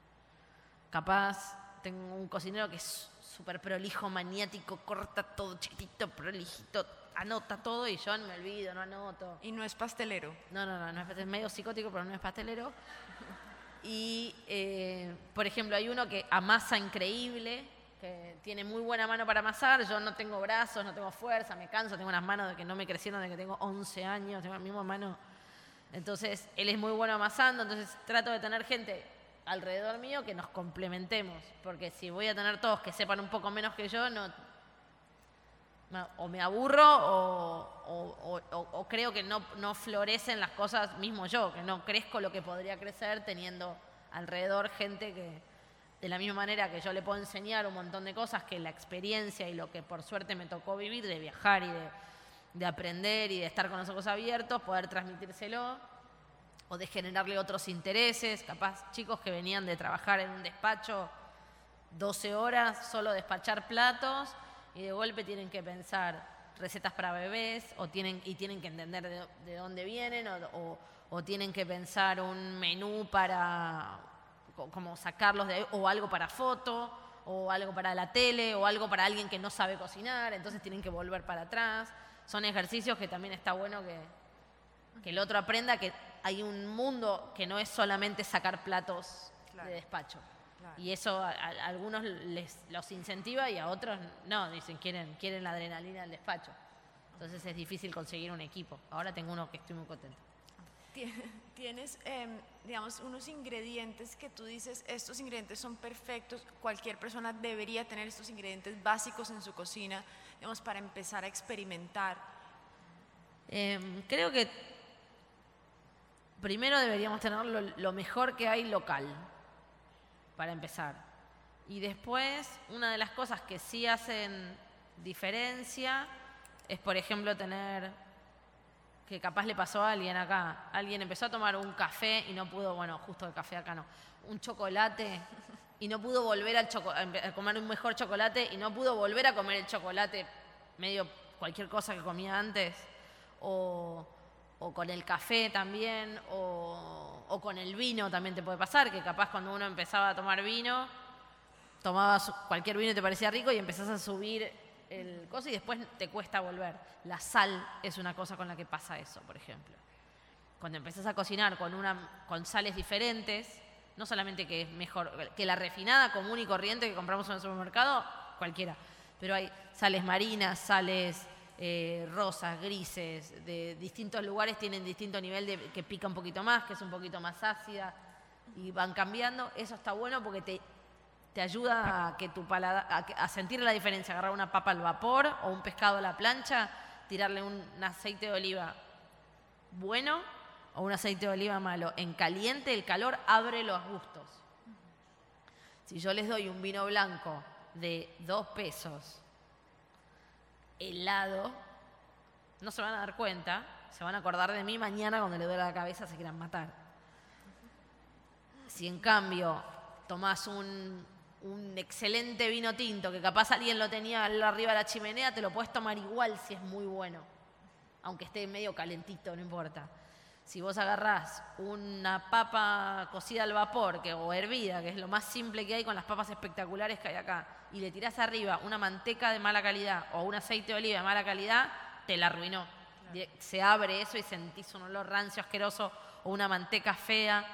Capaz tengo un cocinero que es súper prolijo, maniático, corta todo chiquitito, prolijito, anota todo y yo no me olvido, no anoto. Y no es pastelero. No, no, no, no es, es medio psicótico, pero no es pastelero. Y, eh, por ejemplo, hay uno que amasa increíble, que tiene muy buena mano para amasar. Yo no tengo brazos, no tengo fuerza, me canso, tengo unas manos de que no me crecieron desde que tengo once años, tengo la misma mano. Entonces, él es muy bueno amasando, entonces trato de tener gente alrededor mío que nos complementemos, porque si voy a tener todos que sepan un poco menos que yo, no, no o me aburro o, o, o, o creo que no, no florecen las cosas mismo yo, que no crezco lo que podría crecer teniendo alrededor gente que de la misma manera que yo le puedo enseñar un montón de cosas, que la experiencia y lo que por suerte me tocó vivir, de viajar y de, de aprender y de estar con los ojos abiertos, poder transmitírselo, o de generarle otros intereses, capaz chicos que venían de trabajar en un despacho doce horas, solo despachar platos, y de golpe tienen que pensar recetas para bebés, o tienen, y tienen que entender de, de dónde vienen, o, o, o tienen que pensar un menú para como sacarlos de ahí, o algo para foto, o algo para la tele, o algo para alguien que no sabe cocinar, entonces tienen que volver para atrás. Son ejercicios que también está bueno que, que el otro aprenda que hay un mundo que no es solamente sacar platos claro. de despacho. Claro. Y eso a, a algunos les los incentiva y a otros no, dicen quieren, quieren la adrenalina del despacho. Entonces es difícil conseguir un equipo. Ahora tengo uno que estoy muy contento. Tienes, eh, digamos, unos ingredientes que tú dices, estos ingredientes son perfectos, cualquier persona debería tener estos ingredientes básicos en su cocina, digamos, para empezar a experimentar. Eh, creo que primero deberíamos tener lo, lo mejor que hay local. para empezar. Y después, una de las cosas que sí hacen diferencia es, por ejemplo, tener, que capaz le pasó a alguien acá, alguien empezó a tomar un café y no pudo, bueno, justo el café acá no, un chocolate y no pudo volver al choco- a comer un mejor chocolate y no pudo volver a comer el chocolate medio cualquier cosa que comía antes, o, o con el café también, o, o con el vino también te puede pasar, que capaz cuando uno empezaba a tomar vino, tomabas cualquier vino y te parecía rico y empezás a subir el coso y después te cuesta volver. La sal es una cosa con la que pasa eso, por ejemplo. Cuando empezás a cocinar con, una, con sales diferentes, no solamente que es mejor que la refinada común y corriente que compramos en el supermercado, cualquiera, pero hay sales marinas, sales eh, rosas, grises, de distintos lugares tienen distinto nivel de que pica un poquito más, que es un poquito más ácida y van cambiando. Eso está bueno porque te, te ayuda a que tu paladar, a, a sentir la diferencia, agarrar una papa al vapor o un pescado a la plancha, tirarle un, un aceite de oliva bueno o un aceite de oliva malo. En caliente el calor abre los gustos. Si yo les doy un vino blanco de dos pesos helado, no se van a dar cuenta, se van a acordar de mí mañana cuando le duele la cabeza, se quieran matar. Si en cambio tomás un, un excelente vino tinto, que capaz alguien lo tenía arriba de la chimenea, te lo puedes tomar igual si es muy bueno, aunque esté medio calentito, no importa. Si vos agarrás una papa cocida al vapor que, o hervida, que es lo más simple que hay con las papas espectaculares que hay acá, y le tirás arriba una manteca de mala calidad o un aceite de oliva de mala calidad, te la arruinó. Claro. Se abre eso y sentís un olor rancio, asqueroso, o una manteca fea.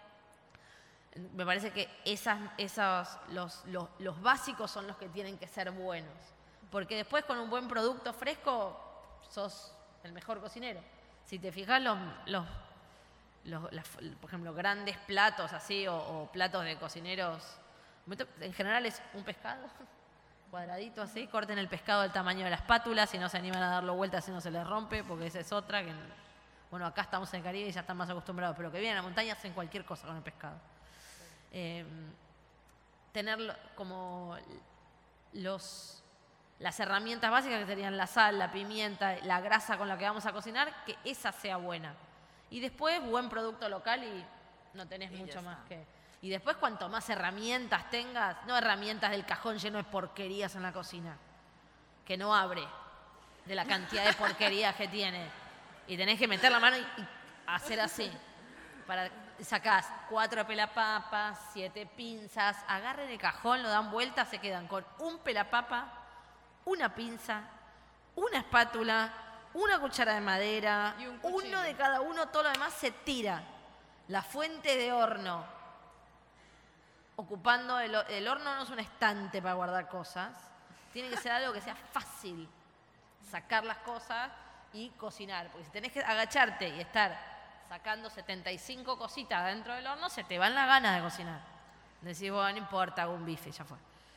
Me parece que esas, esos, los, los, los básicos son los que tienen que ser buenos. Porque después con un buen producto fresco sos el mejor cocinero. Si te fijas, los, los, los, las, por ejemplo, grandes platos así o, o platos de cocineros, en general es un pescado cuadradito así, corten el pescado del tamaño de la espátula, si no se animan a darlo vuelta, si no se les rompe, porque esa es otra que, bueno, acá estamos en el Caribe y ya están más acostumbrados, pero que vienen a la montaña hacen cualquier cosa con el pescado. Eh, tener como los... las herramientas básicas que serían la sal, la pimienta, la grasa con la que vamos a cocinar, que esa sea buena. Y después, buen producto local y no tenés y mucho más que... Y después, cuanto más herramientas tengas, no herramientas del cajón lleno de porquerías en la cocina, que no abre de la cantidad de porquerías que tiene. Y tenés que meter la mano y, y hacer así. Para, sacás cuatro pelapapas, siete pinzas, agarren el cajón, lo dan vuelta, se quedan con un pelapapa, una pinza, una espátula, una cuchara de madera, uno de cada uno, todo lo demás se tira. La fuente de horno, ocupando el, el horno no es un estante para guardar cosas, tiene que ser algo que sea fácil, sacar las cosas y cocinar. Porque si tenés que agacharte y estar sacando setenta y cinco cositas dentro del horno, se te van las ganas de cocinar. Decís, bueno, no importa, hago un bife, ya fue.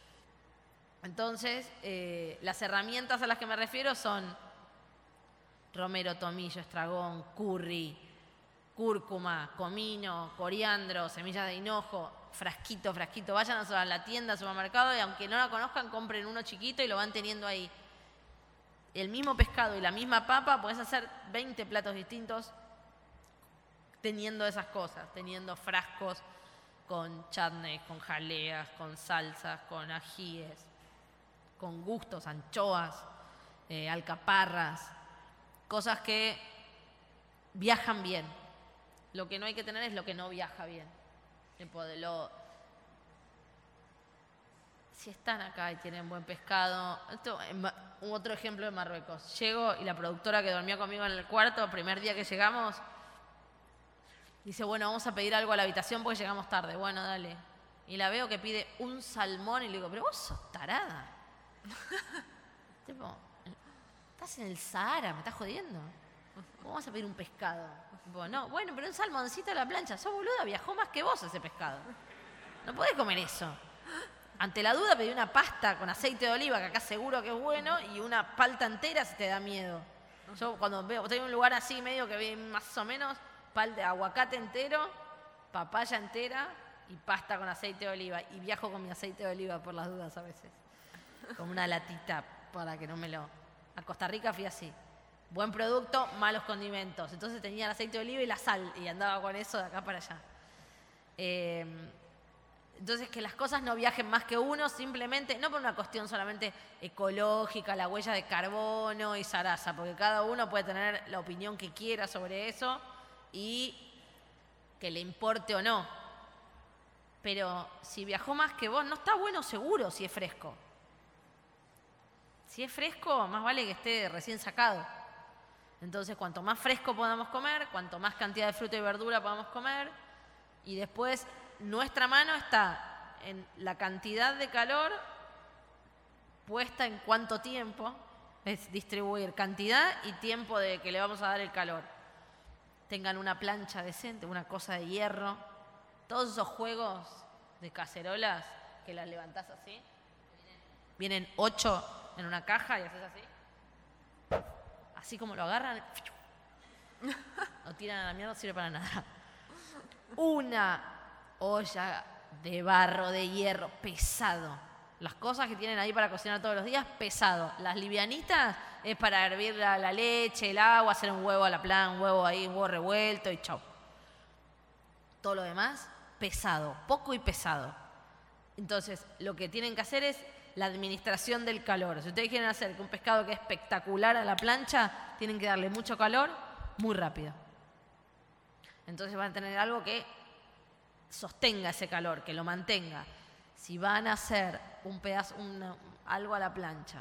Entonces, eh, las herramientas a las que me refiero son romero, tomillo, estragón, curry, cúrcuma, comino, coriandro, semillas de hinojo, frasquito, frasquito. Vayan a la tienda, al supermercado y aunque no la conozcan, compren uno chiquito y lo van teniendo ahí. El mismo pescado y la misma papa, podés hacer veinte platos distintos teniendo esas cosas, teniendo frascos con chutneys, con jaleas, con salsas, con ajíes, con gustos, anchoas, eh, alcaparras, cosas que viajan bien. Lo que no hay que tener es lo que no viaja bien. Lo, si están acá y tienen buen pescado, esto, otro ejemplo de Marruecos. Llego y la productora que dormía conmigo en el cuarto, el primer día que llegamos, dice, bueno, vamos a pedir algo a la habitación porque llegamos tarde. Bueno, dale. Y la veo que pide un salmón y le digo, pero vos sos tarada. Tipo, estás en el Sahara, me estás jodiendo. ¿Cómo vas a pedir un pescado? Tipo, no, bueno, pero un salmoncito a la plancha. Sos boluda, viajó más que vos ese pescado. No podés comer eso. Ante la duda pedí una pasta con aceite de oliva, que acá seguro que es bueno, y una palta entera si te da miedo. Yo cuando veo, estoy en un lugar así medio que ve más o menos, palta, aguacate entero, papaya entera, y pasta con aceite de oliva. Y viajo con mi aceite de oliva por las dudas a veces. Como una latita para que no me lo... A Costa Rica fui así. Buen producto, malos condimentos. Entonces tenía el aceite de oliva y la sal y andaba con eso de acá para allá. Eh, entonces que las cosas no viajen más que uno, simplemente, no por una cuestión solamente ecológica, la huella de carbono y zaraza, porque cada uno puede tener la opinión que quiera sobre eso y que le importe o no. Pero si viajó más que vos, no está bueno seguro si es fresco. Si es fresco, más vale que esté recién sacado. Entonces, cuanto más fresco podamos comer, cuanto más cantidad de fruta y verdura podamos comer, y después nuestra mano está en la cantidad de calor puesta en cuánto tiempo, es distribuir cantidad y tiempo de que le vamos a dar el calor. Tengan una plancha decente, una cosa de hierro, todos esos juegos de cacerolas que las levantás así, vienen ocho en una caja y haces así. Así como lo agarran, lo tiran a la mierda, no sirve para nada. Una olla de barro, de hierro, pesado. Las cosas que tienen ahí para cocinar todos los días, pesado. Las livianitas es para hervir la, la leche, el agua, hacer un huevo a la plan, un huevo ahí, un huevo revuelto y chau. Todo lo demás, pesado, poco y pesado. Entonces, lo que tienen que hacer es la administración del calor. Si ustedes quieren hacer que un pescado que es espectacular a la plancha, tienen que darle mucho calor muy rápido. Entonces van a tener algo que sostenga ese calor, que lo mantenga. Si van a hacer un pedazo, una, algo a la plancha,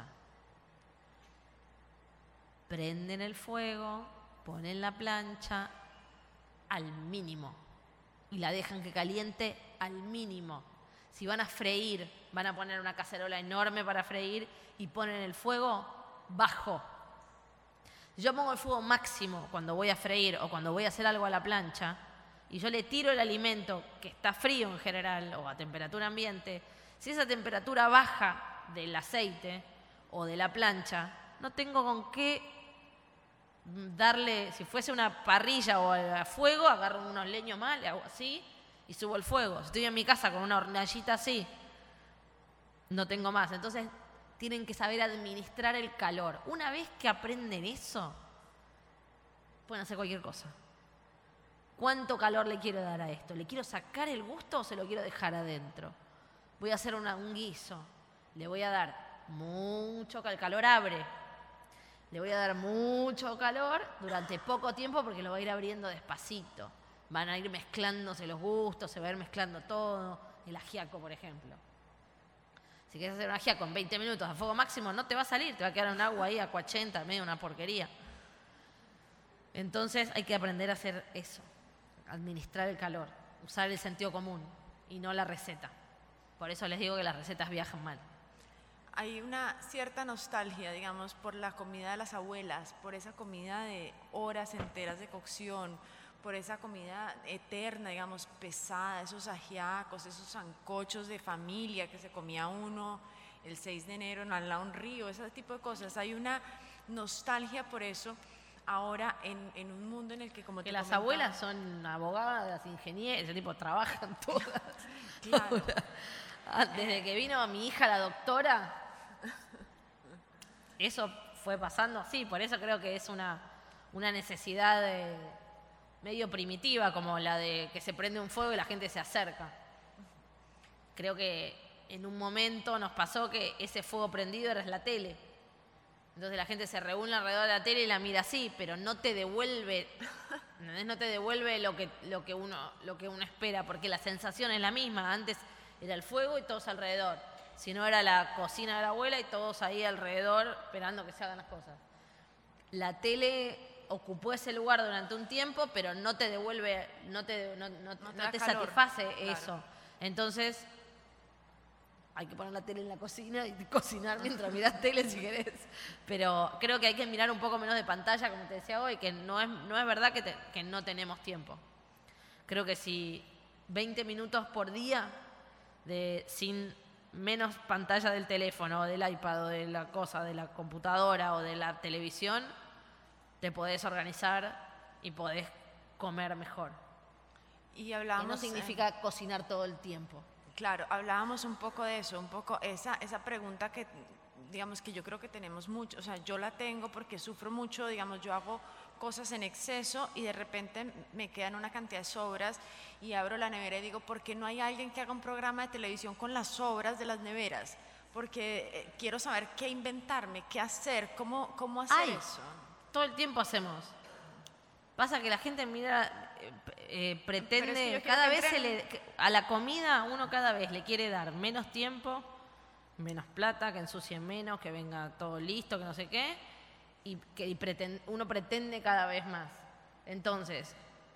prenden el fuego, ponen la plancha al mínimo y la dejan que caliente al mínimo. Si van a freír, van a poner una cacerola enorme para freír y ponen el fuego bajo. Si yo pongo el fuego máximo cuando voy a freír o cuando voy a hacer algo a la plancha y yo le tiro el alimento que está frío en general o a temperatura ambiente, si esa temperatura baja del aceite o de la plancha, no tengo con qué darle, si fuese una parrilla o a fuego, agarro unos leños más, le hago así y subo el fuego. Si estoy en mi casa con una hornallita así, no tengo más. Entonces tienen que saber administrar el calor. Una vez que aprenden eso, pueden hacer cualquier cosa. ¿Cuánto calor le quiero dar a esto? ¿Le quiero sacar el gusto o se lo quiero dejar adentro? Voy a hacer una, un guiso. Le voy a dar mucho calor. El calor abre. Le voy a dar mucho calor durante poco tiempo porque lo va a ir abriendo despacito. Van a ir mezclándose los gustos, se va a ir mezclando todo. El ajiaco, por ejemplo. Si quieres hacer un ajiaco en veinte minutos a fuego máximo, no te va a salir, te va a quedar un agua ahí acuachenta, medio una porquería. Entonces hay que aprender a hacer eso, administrar el calor, usar el sentido común y no la receta. Por eso les digo que las recetas viajan mal. Hay una cierta nostalgia, digamos, por la comida de las abuelas, por esa comida de horas enteras de cocción, por esa comida eterna, digamos, pesada, esos ajiacos, esos sancochos de familia que se comía uno el seis de enero en al lado de un río, ese tipo de cosas. Hay una nostalgia por eso ahora en, en un mundo en el que, como que te las comentaba, abuelas son abogadas, ingenieras, ese tipo trabajan todas. Claro. Todas. Desde que vino mi hija la doctora, eso fue pasando así, por eso creo que es una, una necesidad de, medio primitiva, como la de que se prende un fuego y la gente se acerca. Creo que en un momento nos pasó que ese fuego prendido era la tele. Entonces la gente se reúne alrededor de la tele y la mira así, pero no te devuelve, no te devuelve lo que, lo que uno, lo que uno espera, porque la sensación es la misma. Antes era el fuego y todos alrededor. Si no, era la cocina de la abuela y todos ahí alrededor esperando que se hagan las cosas. La tele ocupó ese lugar durante un tiempo, pero no te devuelve, no te, no, no, no te, no te satisface, claro, eso. Entonces, hay que poner la tele en la cocina y cocinar mientras mirás tele si querés. Pero creo que hay que mirar un poco menos de pantalla, como te decía hoy, que no es, no es verdad que, te, que no tenemos tiempo. Creo que si veinte minutos por día de sin menos pantalla del teléfono, o del iPad, o de la cosa, de la computadora, o de la televisión, te podés organizar y podés comer mejor. Y hablábamos, que no significa eh, cocinar todo el tiempo. Claro, hablábamos un poco de eso, un poco esa, esa pregunta que, digamos, que yo creo que tenemos mucho, o sea, yo la tengo porque sufro mucho, digamos, yo hago cosas en exceso y de repente me quedan una cantidad de sobras y abro la nevera y digo, ¿por qué no hay alguien que haga un programa de televisión con las sobras de las neveras? Porque eh, quiero saber qué inventarme, qué hacer, cómo, cómo hacer Ay, eso. Todo el tiempo hacemos. Pasa que la gente mira, eh, eh, pretende, es que cada vez se le, a la comida uno cada vez le quiere dar menos tiempo, menos plata, que ensucie menos, que venga todo listo, que no sé qué, y que y pretende, uno pretende cada vez más. Entonces,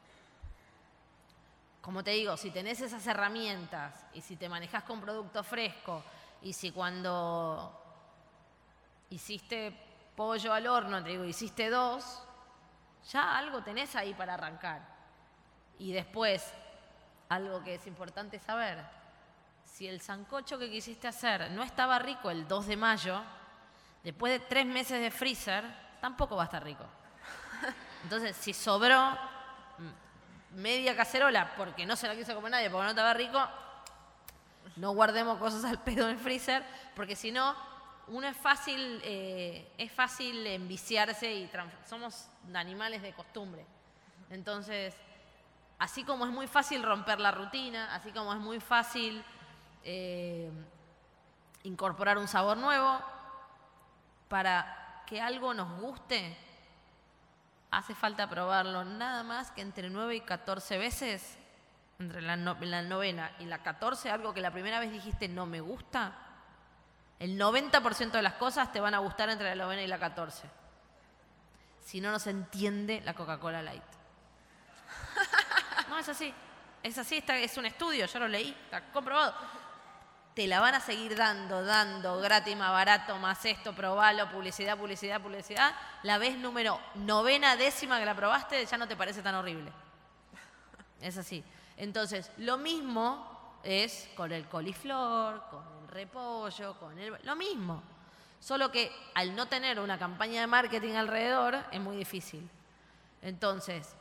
como te digo, si tenés esas herramientas y si te manejás con producto fresco y si cuando hiciste pollo al horno, te digo, hiciste dos, ya algo tenés ahí para arrancar. Y después, algo que es importante saber, si el sancocho que quisiste hacer no estaba rico el dos de mayo, después de tres meses de freezer, tampoco va a estar rico. Entonces, si sobró media cacerola porque no se la quiso comer nadie, porque no estaba rico, no guardemos cosas al pedo en el freezer, porque si no, uno es fácil, eh, es fácil enviciarse y somos animales de costumbre. Entonces, así como es muy fácil romper la rutina, así como es muy fácil eh, incorporar un sabor nuevo, para que algo nos guste, hace falta probarlo nada más que entre nueve y catorce veces, entre la, no, la novena y la catorce, algo que la primera vez dijiste no me gusta. El noventa por ciento de las cosas te van a gustar entre la novena y la catorce. Si no, no se entiende la Coca-Cola Light. No, es así. Es así, está, es un estudio, yo lo leí, está comprobado. Te la van a seguir dando, dando, gratis, más barato, más esto, probalo, publicidad, publicidad, publicidad. La vez número novena, décima que la probaste, ya no te parece tan horrible. Es así. Entonces, lo mismo es con el coliflor, con el repollo, con el... Lo mismo. Solo que al no tener una campaña de marketing alrededor, es muy difícil. Entonces,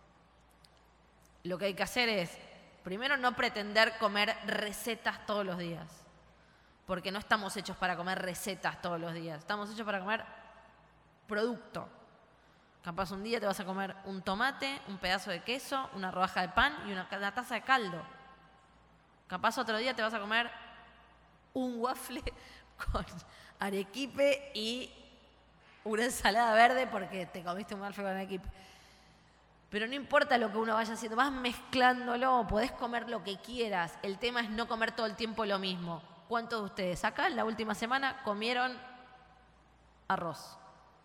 lo que hay que hacer es, primero, no pretender comer recetas todos los días. Porque no estamos hechos para comer recetas todos los días. Estamos hechos para comer producto. Capaz un día te vas a comer un tomate, un pedazo de queso, una rodaja de pan y una, una taza de caldo. Capaz otro día te vas a comer un waffle con arequipe y una ensalada verde porque te comiste un waffle con arequipe. Pero no importa lo que uno vaya haciendo, vas mezclándolo, podés comer lo que quieras. El tema es no comer todo el tiempo lo mismo. ¿Cuántos de ustedes acá en la última semana comieron arroz?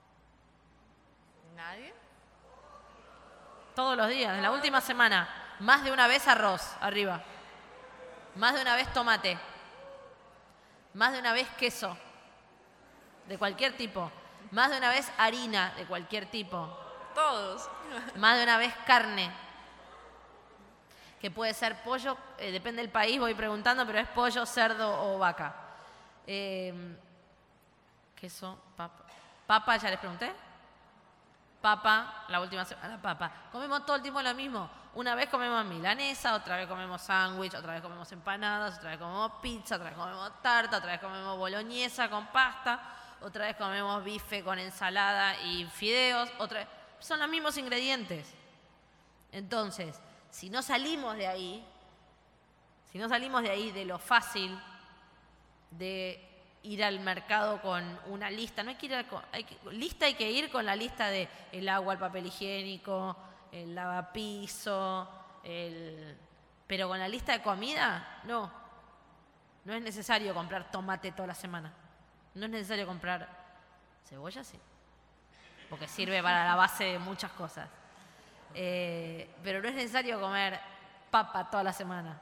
¿Nadie? Todos los días, en la última semana. Más de una vez arroz, arriba. Más de una vez tomate. Más de una vez queso, de cualquier tipo. Más de una vez harina, de cualquier tipo. Todos. Más de una vez carne. Que puede ser pollo, eh, depende del país, voy preguntando, pero es pollo, cerdo o vaca. Eh, queso, papa. Papa, ya les pregunté. Papa, la última semana, papa. Comemos todo el tiempo lo mismo. Una vez comemos milanesa, otra vez comemos sándwich, otra vez comemos empanadas, otra vez comemos pizza, otra vez comemos tarta, otra vez comemos boloñesa con pasta, otra vez comemos bife con ensalada y fideos, otra vez... Son los mismos ingredientes. Entonces, si no salimos de ahí, si no salimos de ahí, de lo fácil, de ir al mercado con una lista, no hay que ir a, hay que, lista hay que ir con la lista de el agua, el papel higiénico, el lavapiso, el, pero con la lista de comida, no. No es necesario comprar tomate toda la semana. No es necesario comprar cebolla, sí, porque sirve para la base de muchas cosas. Eh, pero no es necesario comer papa toda la semana.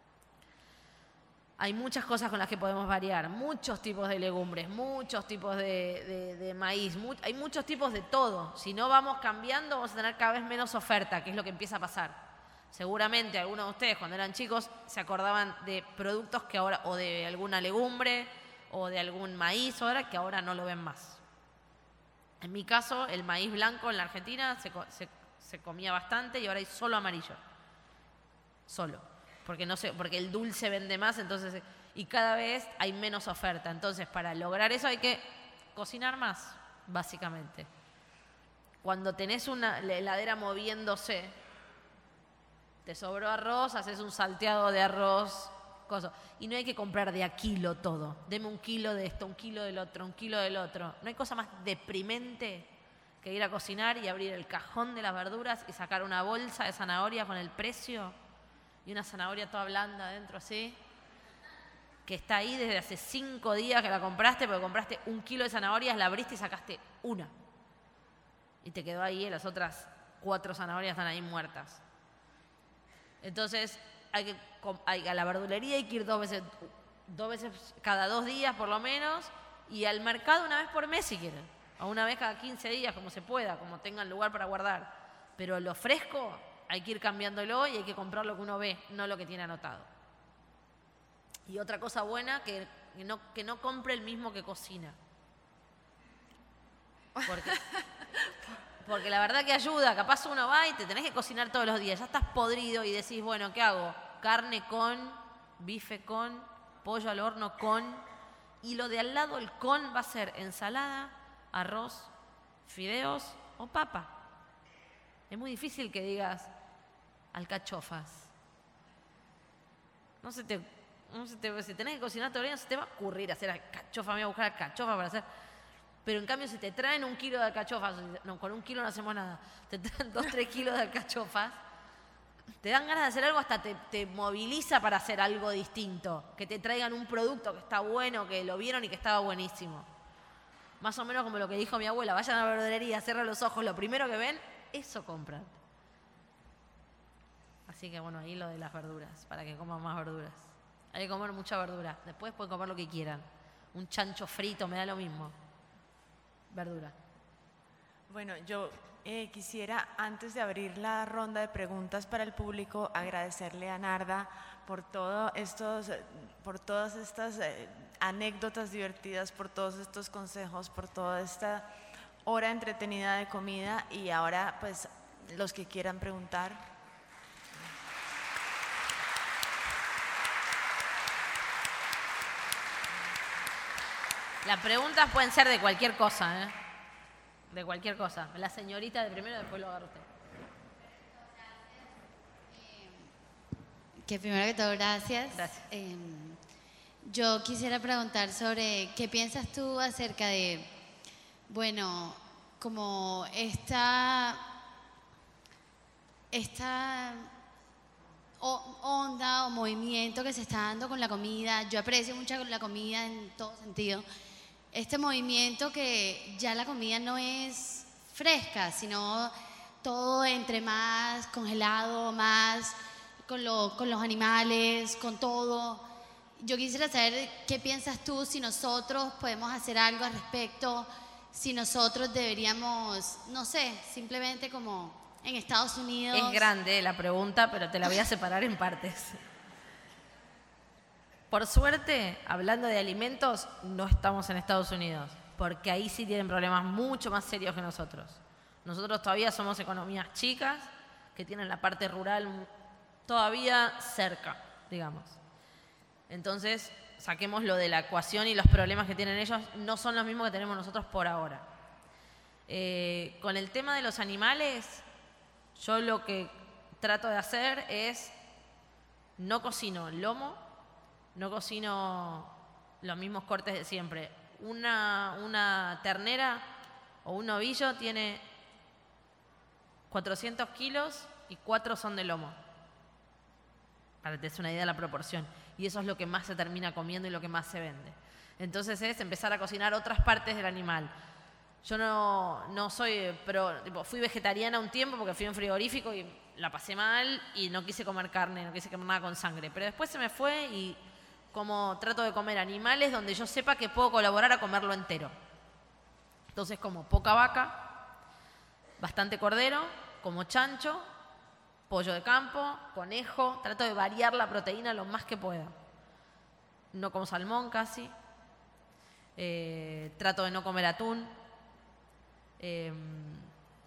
Hay muchas cosas con las que podemos variar, muchos tipos de legumbres, muchos tipos de, de, de maíz, mu hay muchos tipos de todo. Si no vamos cambiando, vamos a tener cada vez menos oferta, que es lo que empieza a pasar. Seguramente algunos de ustedes cuando eran chicos se acordaban de productos que ahora, o de alguna legumbre, o de algún maíz ahora, que ahora no lo ven más. En mi caso, el maíz blanco en la Argentina se, se, se comía bastante y ahora hay solo amarillo. solo. Porque, no sé, porque el dulce vende más, entonces, y cada vez hay menos oferta. Entonces, para lograr eso hay que cocinar más, básicamente. Cuando tenés una la heladera moviéndose, te sobró arroz, haces un salteado de arroz, cosa. Y no hay que comprar de a kilo todo. Deme un kilo de esto, un kilo del otro, un kilo del otro. No hay cosa más deprimente que ir a cocinar y abrir el cajón de las verduras y sacar una bolsa de zanahoria con el precio y una zanahoria toda blanda adentro así, que está ahí desde hace cinco días que la compraste, porque compraste un kilo de zanahorias, la abriste y sacaste una. Y te quedó ahí, las otras cuatro zanahorias están ahí muertas. Entonces, hay que, hay, a la verdulería hay que ir dos veces, dos veces cada dos días por lo menos, y al mercado una vez por mes si quieren, o una vez cada quince días, como se pueda, como tengan lugar para guardar. Pero lo fresco hay que ir cambiándolo y hay que comprar lo que uno ve, no lo que tiene anotado. Y otra cosa buena, que, que, no, que no compre el mismo que cocina. Porque, porque la verdad que ayuda. Capaz uno va y te tenés que cocinar todos los días. Ya estás podrido y decís, bueno, ¿qué hago? Carne con, bife con, pollo al horno con. Y lo de al lado, el con, va a ser ensalada, arroz, fideos o papa. Es muy difícil que digas alcachofas. No se te, no se te, si tenés que cocinar todo el día, no se te va a ocurrir hacer alcachofa. Me voy a buscar alcachofa para hacer. Pero en cambio, si te traen un kilo de alcachofas, no, con un kilo no hacemos nada, te traen dos, tres kilos de alcachofas, te dan ganas de hacer algo, hasta te, te moviliza para hacer algo distinto. Que te traigan un producto que está bueno, que lo vieron y que estaba buenísimo. Más o menos como lo que dijo mi abuela, vayan a la verdulería, cierran los ojos, lo primero que ven, eso compran. Así que bueno, ahí lo de las verduras, para que coman más verduras. Hay que comer mucha verdura, después pueden comer lo que quieran. Un chancho frito, me da lo mismo. Verdura. Bueno, yo eh, quisiera, antes de abrir la ronda de preguntas para el público, agradecerle a Narda por, todo estos, por todas estas eh, anécdotas divertidas, por todos estos consejos, por toda esta hora entretenida de comida. Y ahora, pues, los que quieran preguntar. Las preguntas pueden ser de cualquier cosa, ¿eh? De cualquier cosa. La señorita de primero, después lo agarro usted. Que primero que todo, gracias. Gracias. Eh, yo quisiera preguntar sobre qué piensas tú acerca de, bueno, como esta, esta onda o movimiento que se está dando con la comida. Yo aprecio mucho la comida en todo sentido. Este movimiento que ya la comida no es fresca, sino todo entre más congelado, más con, lo, con los animales, con todo. Yo quisiera saber qué piensas tú, si nosotros podemos hacer algo al respecto, si nosotros deberíamos, no sé, simplemente como en Estados Unidos. Es grande la pregunta, pero te la voy a separar en partes. Por suerte, hablando de alimentos, no estamos en Estados Unidos, porque ahí sí tienen problemas mucho más serios que nosotros. Nosotros todavía somos economías chicas, que tienen la parte rural todavía cerca, digamos. Entonces, saquemos lo de la ecuación, y los problemas que tienen ellos no son los mismos que tenemos nosotros por ahora. Eh, con el tema de los animales, yo lo que trato de hacer es, no cocino lomo, no cocino los mismos cortes de siempre. Una, una ternera o un novillo tiene cuatrocientos kilos y cuatro son de lomo. Para que te des una idea de la proporción. Y eso es lo que más se termina comiendo y lo que más se vende. Entonces es empezar a cocinar otras partes del animal. Yo no, no soy, pero tipo, fui vegetariana un tiempo porque fui a un frigorífico y la pasé mal y no quise comer carne, no quise comer nada con sangre. Pero después se me fue y como trato de comer animales donde yo sepa que puedo colaborar a comerlo entero. Entonces como poca vaca, bastante cordero, como chancho, pollo de campo, conejo, trato de variar la proteína lo más que pueda. No como salmón casi, eh, trato de no comer atún. Eh,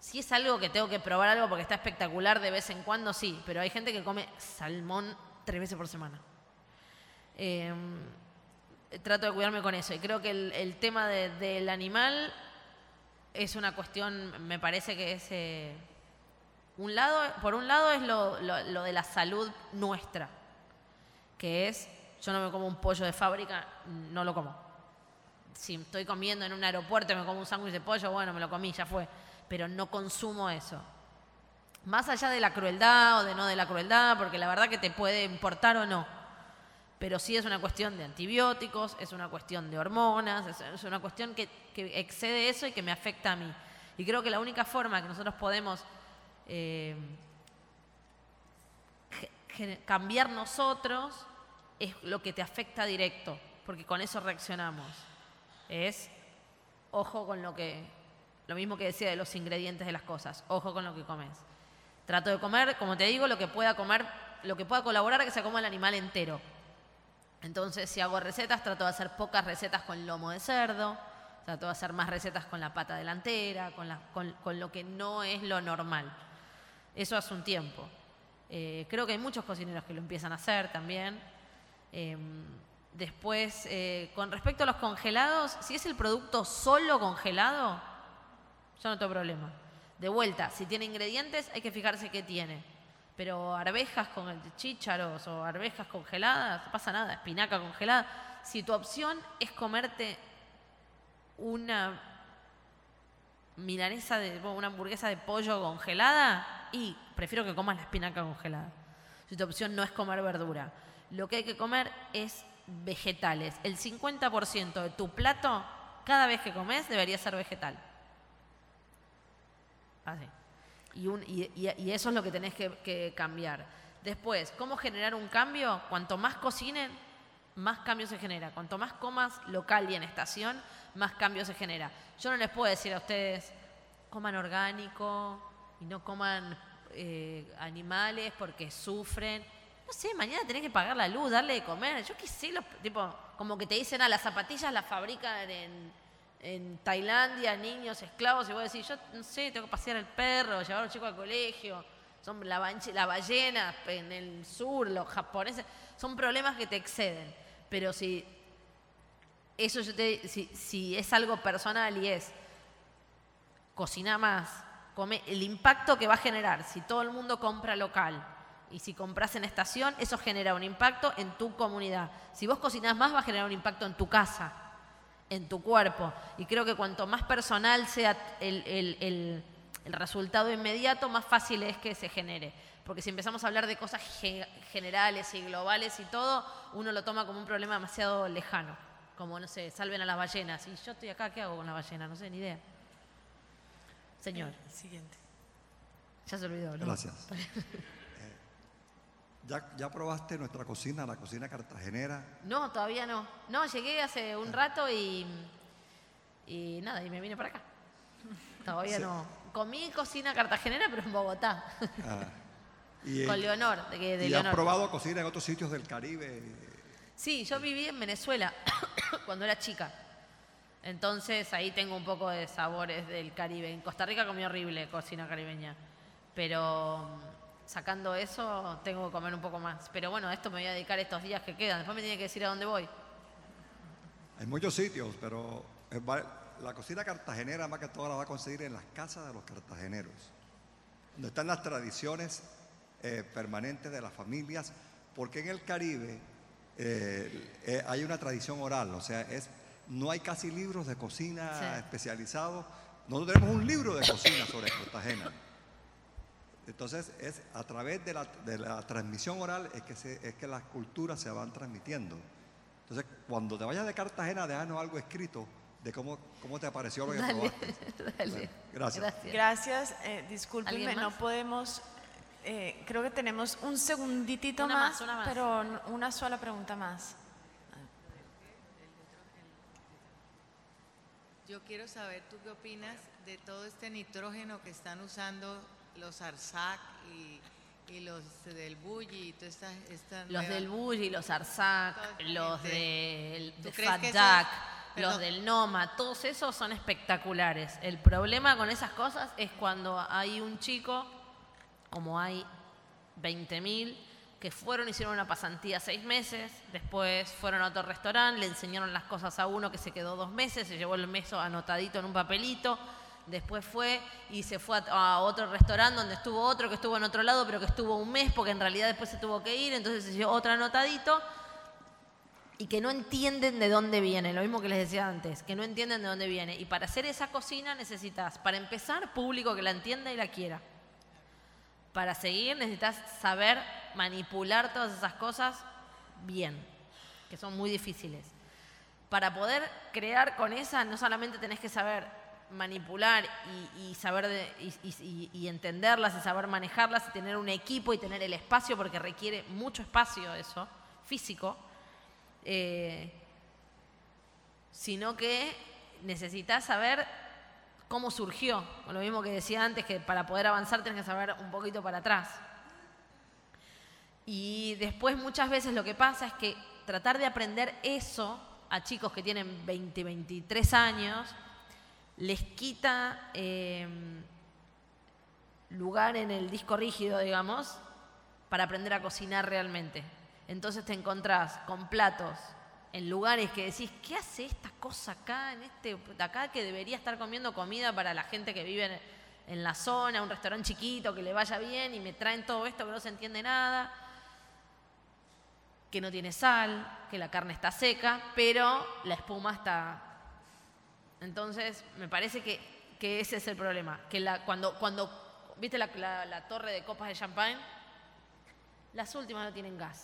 Si es algo que tengo que probar algo porque está espectacular de vez en cuando, sí, pero hay gente que come salmón tres veces por semana. Eh, trato de cuidarme con eso y creo que el, el tema de, del animal es una cuestión, me parece que es... Eh, un lado, por un lado es lo, lo, lo de la salud nuestra, que es, yo no me como un pollo de fábrica, no lo como. Si estoy comiendo en un aeropuerto y me como un sándwich de pollo, bueno, me lo comí, ya fue. Pero no consumo eso. Más allá de la crueldad o de no de la crueldad, porque la verdad que te puede importar o no. Pero sí es una cuestión de antibióticos, es una cuestión de hormonas, es, es una cuestión que, que excede eso y que me afecta a mí. Y creo que la única forma que nosotros podemos eh, cambiar nosotros es lo que te afecta directo, porque con eso reaccionamos. Es ojo con lo que, lo mismo que decía de los ingredientes de las cosas, ojo con lo que comes. Trato de comer, como te digo, lo que pueda comer, lo que pueda colaborar a que se coma el animal entero. Entonces, si hago recetas, trato de hacer pocas recetas con lomo de cerdo, trato de hacer más recetas con la pata delantera, con, la, con, con lo que no es lo normal. Eso hace un tiempo. Eh, creo que hay muchos cocineros que lo empiezan a hacer también. Eh, después, eh, con respecto a los congelados, si es el producto solo congelado, yo no tengo problema. De vuelta, si tiene ingredientes, hay que fijarse qué tiene. Pero arvejas con chícharos o arvejas congeladas, no pasa nada, espinaca congelada. Si tu opción es comerte una milanesa, de, una hamburguesa de pollo congelada, y prefiero que comas la espinaca congelada. Si tu opción no es comer verdura, lo que hay que comer es vegetales. El cincuenta por ciento de tu plato, cada vez que comes, debería ser vegetal. Así. Y, un, y, y, y eso es lo que tenés que, que cambiar. Después, ¿cómo generar un cambio? Cuanto más cocinen, más cambio se genera. Cuanto más comas local y en estación, más cambio se genera. Yo no les puedo decir a ustedes, coman orgánico y no coman eh, animales porque sufren. No sé, mañana tenés que pagar la luz, darle de comer. Yo qué sé, los, tipo, como que te dicen, ah, las zapatillas las fabrican en... en Tailandia, niños esclavos, y vos decís, yo no sé, tengo que pasear el perro, llevar a los chicos al colegio, son la, la ballena en el sur, los japoneses, son problemas que te exceden. Pero si eso yo te, si, si es algo personal y es cocina más, come, el impacto que va a generar, si todo el mundo compra local y si compras en estación, eso genera un impacto en tu comunidad. Si vos cocinás más, va a generar un impacto en tu casa, en tu cuerpo. Y creo que cuanto más personal sea el, el, el, el resultado inmediato, más fácil es que se genere. Porque si empezamos a hablar de cosas ge generales y globales y todo, uno lo toma como un problema demasiado lejano. Como, no sé, salven a las ballenas. Y yo estoy acá, ¿qué hago con la ballena? No sé, ni idea. Señor. Eh, siguiente. Ya se olvidó, ¿no? Gracias. eh, ¿ya, ¿Ya probaste nuestra cocina, la cocina cartagenera? No, todavía no. No, llegué hace un rato y, y nada, y me vine para acá. Todavía sí. No. Comí cocina cartagenera, pero en Bogotá. Ah, y, con Leonor. De, de ¿Y Leonor. has probado cocina en otros sitios del Caribe? Sí, yo viví en Venezuela cuando era chica. Entonces ahí tengo un poco de sabores del Caribe. En Costa Rica comí horrible cocina caribeña. Pero sacando eso, tengo que comer un poco más. Pero bueno, a esto me voy a dedicar estos días que quedan. Después me tiene que decir a dónde voy. Hay muchos sitios, pero es, la cocina cartagenera más que todo la va a conseguir en las casas de los cartageneros, donde están las tradiciones eh, permanentes de las familias, porque en el Caribe eh, eh, hay una tradición oral, o sea, es, no hay casi libros de cocina sí. especializados. Nosotros tenemos un libro de cocina sobre Cartagena. Entonces, es a través de la, de la transmisión oral es que, se, es que las culturas se van transmitiendo. Entonces, cuando te vayas de Cartagena, déjanos algo escrito de cómo, cómo te pareció lo que dale, probaste. Dale. Bueno, gracias. Gracias. Gracias. Eh, discúlpenme, no podemos... Eh, creo que tenemos un segunditito una más, más, una más, pero una sola pregunta más. Yo quiero saber, ¿tú qué opinas de todo este nitrógeno que están usando los Arsac y, y los del Bulli y todas estas... Esta los del Bulli, los Arsac, los de, de Fat Jack, los Perdón. del Noma, todos esos son espectaculares. El problema con esas cosas es cuando hay un chico, como hay veinte mil, que fueron, hicieron una pasantía seis meses, después fueron a otro restaurante, le enseñaron las cosas a uno que se quedó dos meses, se llevó el meso anotadito en un papelito, después fue y se fue a, a otro restaurante donde estuvo otro que estuvo en otro lado, pero que estuvo un mes porque en realidad después se tuvo que ir, entonces se llevó otro anotadito y que no entienden de dónde viene, lo mismo que les decía antes, que no entienden de dónde viene. Y para hacer esa cocina necesitas, para empezar, público que la entienda y la quiera. Para seguir necesitas saber manipular todas esas cosas bien, que son muy difíciles. Para poder crear con esa no solamente tenés que saber manipular y, y saber de, y, y, y entenderlas y saber manejarlas y tener un equipo y tener el espacio, porque requiere mucho espacio eso, físico, eh, sino que necesitas saber cómo surgió, lo mismo que decía antes, que para poder avanzar tenés que saber un poquito para atrás. Y después muchas veces lo que pasa es que tratar de aprender eso a chicos que tienen veinte, veintitrés años les quita eh, lugar en el disco rígido, digamos, para aprender a cocinar realmente. Entonces te encontrás con platos en lugares que decís, ¿qué hace esta cosa acá, en este, acá que debería estar comiendo comida para la gente que vive en, en la zona, un restaurante chiquito, que le vaya bien, y me traen todo esto que no se entiende nada, que no tiene sal, que la carne está seca, pero la espuma está... Entonces, me parece que, que ese es el problema, que la, cuando, cuando, ¿viste la, la, la torre de copas de champán? Las últimas no tienen gas.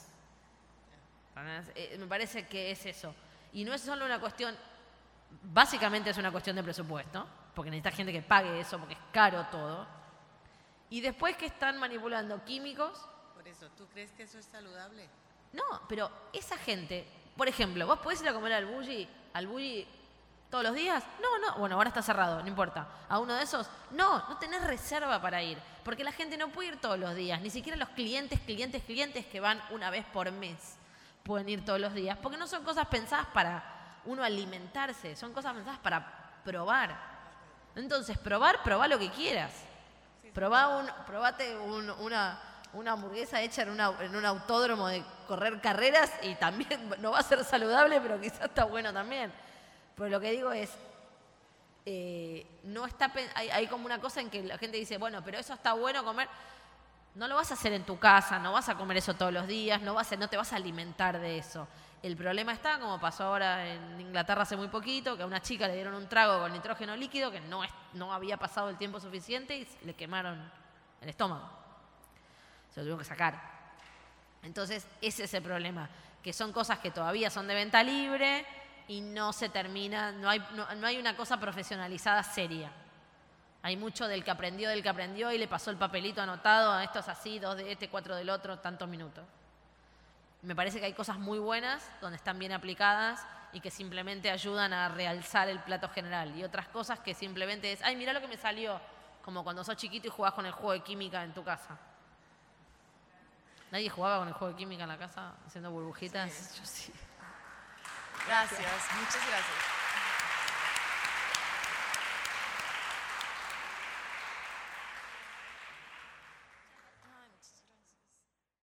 Me parece que es eso. Y no es solo una cuestión, básicamente es una cuestión de presupuesto, porque necesita gente que pague eso, porque es caro todo. Y después que están manipulando químicos. Por eso, ¿tú crees que eso es saludable? No, pero esa gente, por ejemplo, ¿vos podés ir a comer al bulli, al bulli todos los días? No, no, bueno, ahora está cerrado, no importa. ¿A uno de esos? No, no tenés reserva para ir, porque la gente no puede ir todos los días, ni siquiera los clientes, clientes, clientes que van una vez por mes pueden ir todos los días, porque no son cosas pensadas para uno alimentarse, son cosas pensadas para probar. Entonces, probar, probá lo que quieras. Probá un, probate un, una, una hamburguesa hecha en, una, en un autódromo de correr carreras y también no va a ser saludable, pero quizás está bueno también. Pero lo que digo es, eh, no está, hay, hay como una cosa en que la gente dice, bueno, pero eso está bueno comer. No lo vas a hacer en tu casa, no vas a comer eso todos los días, no, vas a, no te vas a alimentar de eso. El problema está, como pasó ahora en Inglaterra hace muy poquito, que a una chica le dieron un trago con nitrógeno líquido que no, es, no había pasado el tiempo suficiente y le quemaron el estómago. Se lo tuvieron que sacar. Entonces, ese es el problema, que son cosas que todavía son de venta libre y no se termina, no hay, no, no hay una cosa profesionalizada seria. Hay mucho del que aprendió, del que aprendió y le pasó el papelito anotado, a estos así, dos de este, cuatro del otro, tantos minutos. Me parece que hay cosas muy buenas donde están bien aplicadas y que simplemente ayudan a realzar el plato general. Y otras cosas que simplemente es, ay, mirá lo que me salió, como cuando sos chiquito y jugás con el juego de química en tu casa. ¿Nadie jugaba con el juego de química en la casa haciendo burbujitas? Sí. Yo sí. Gracias, muchas gracias.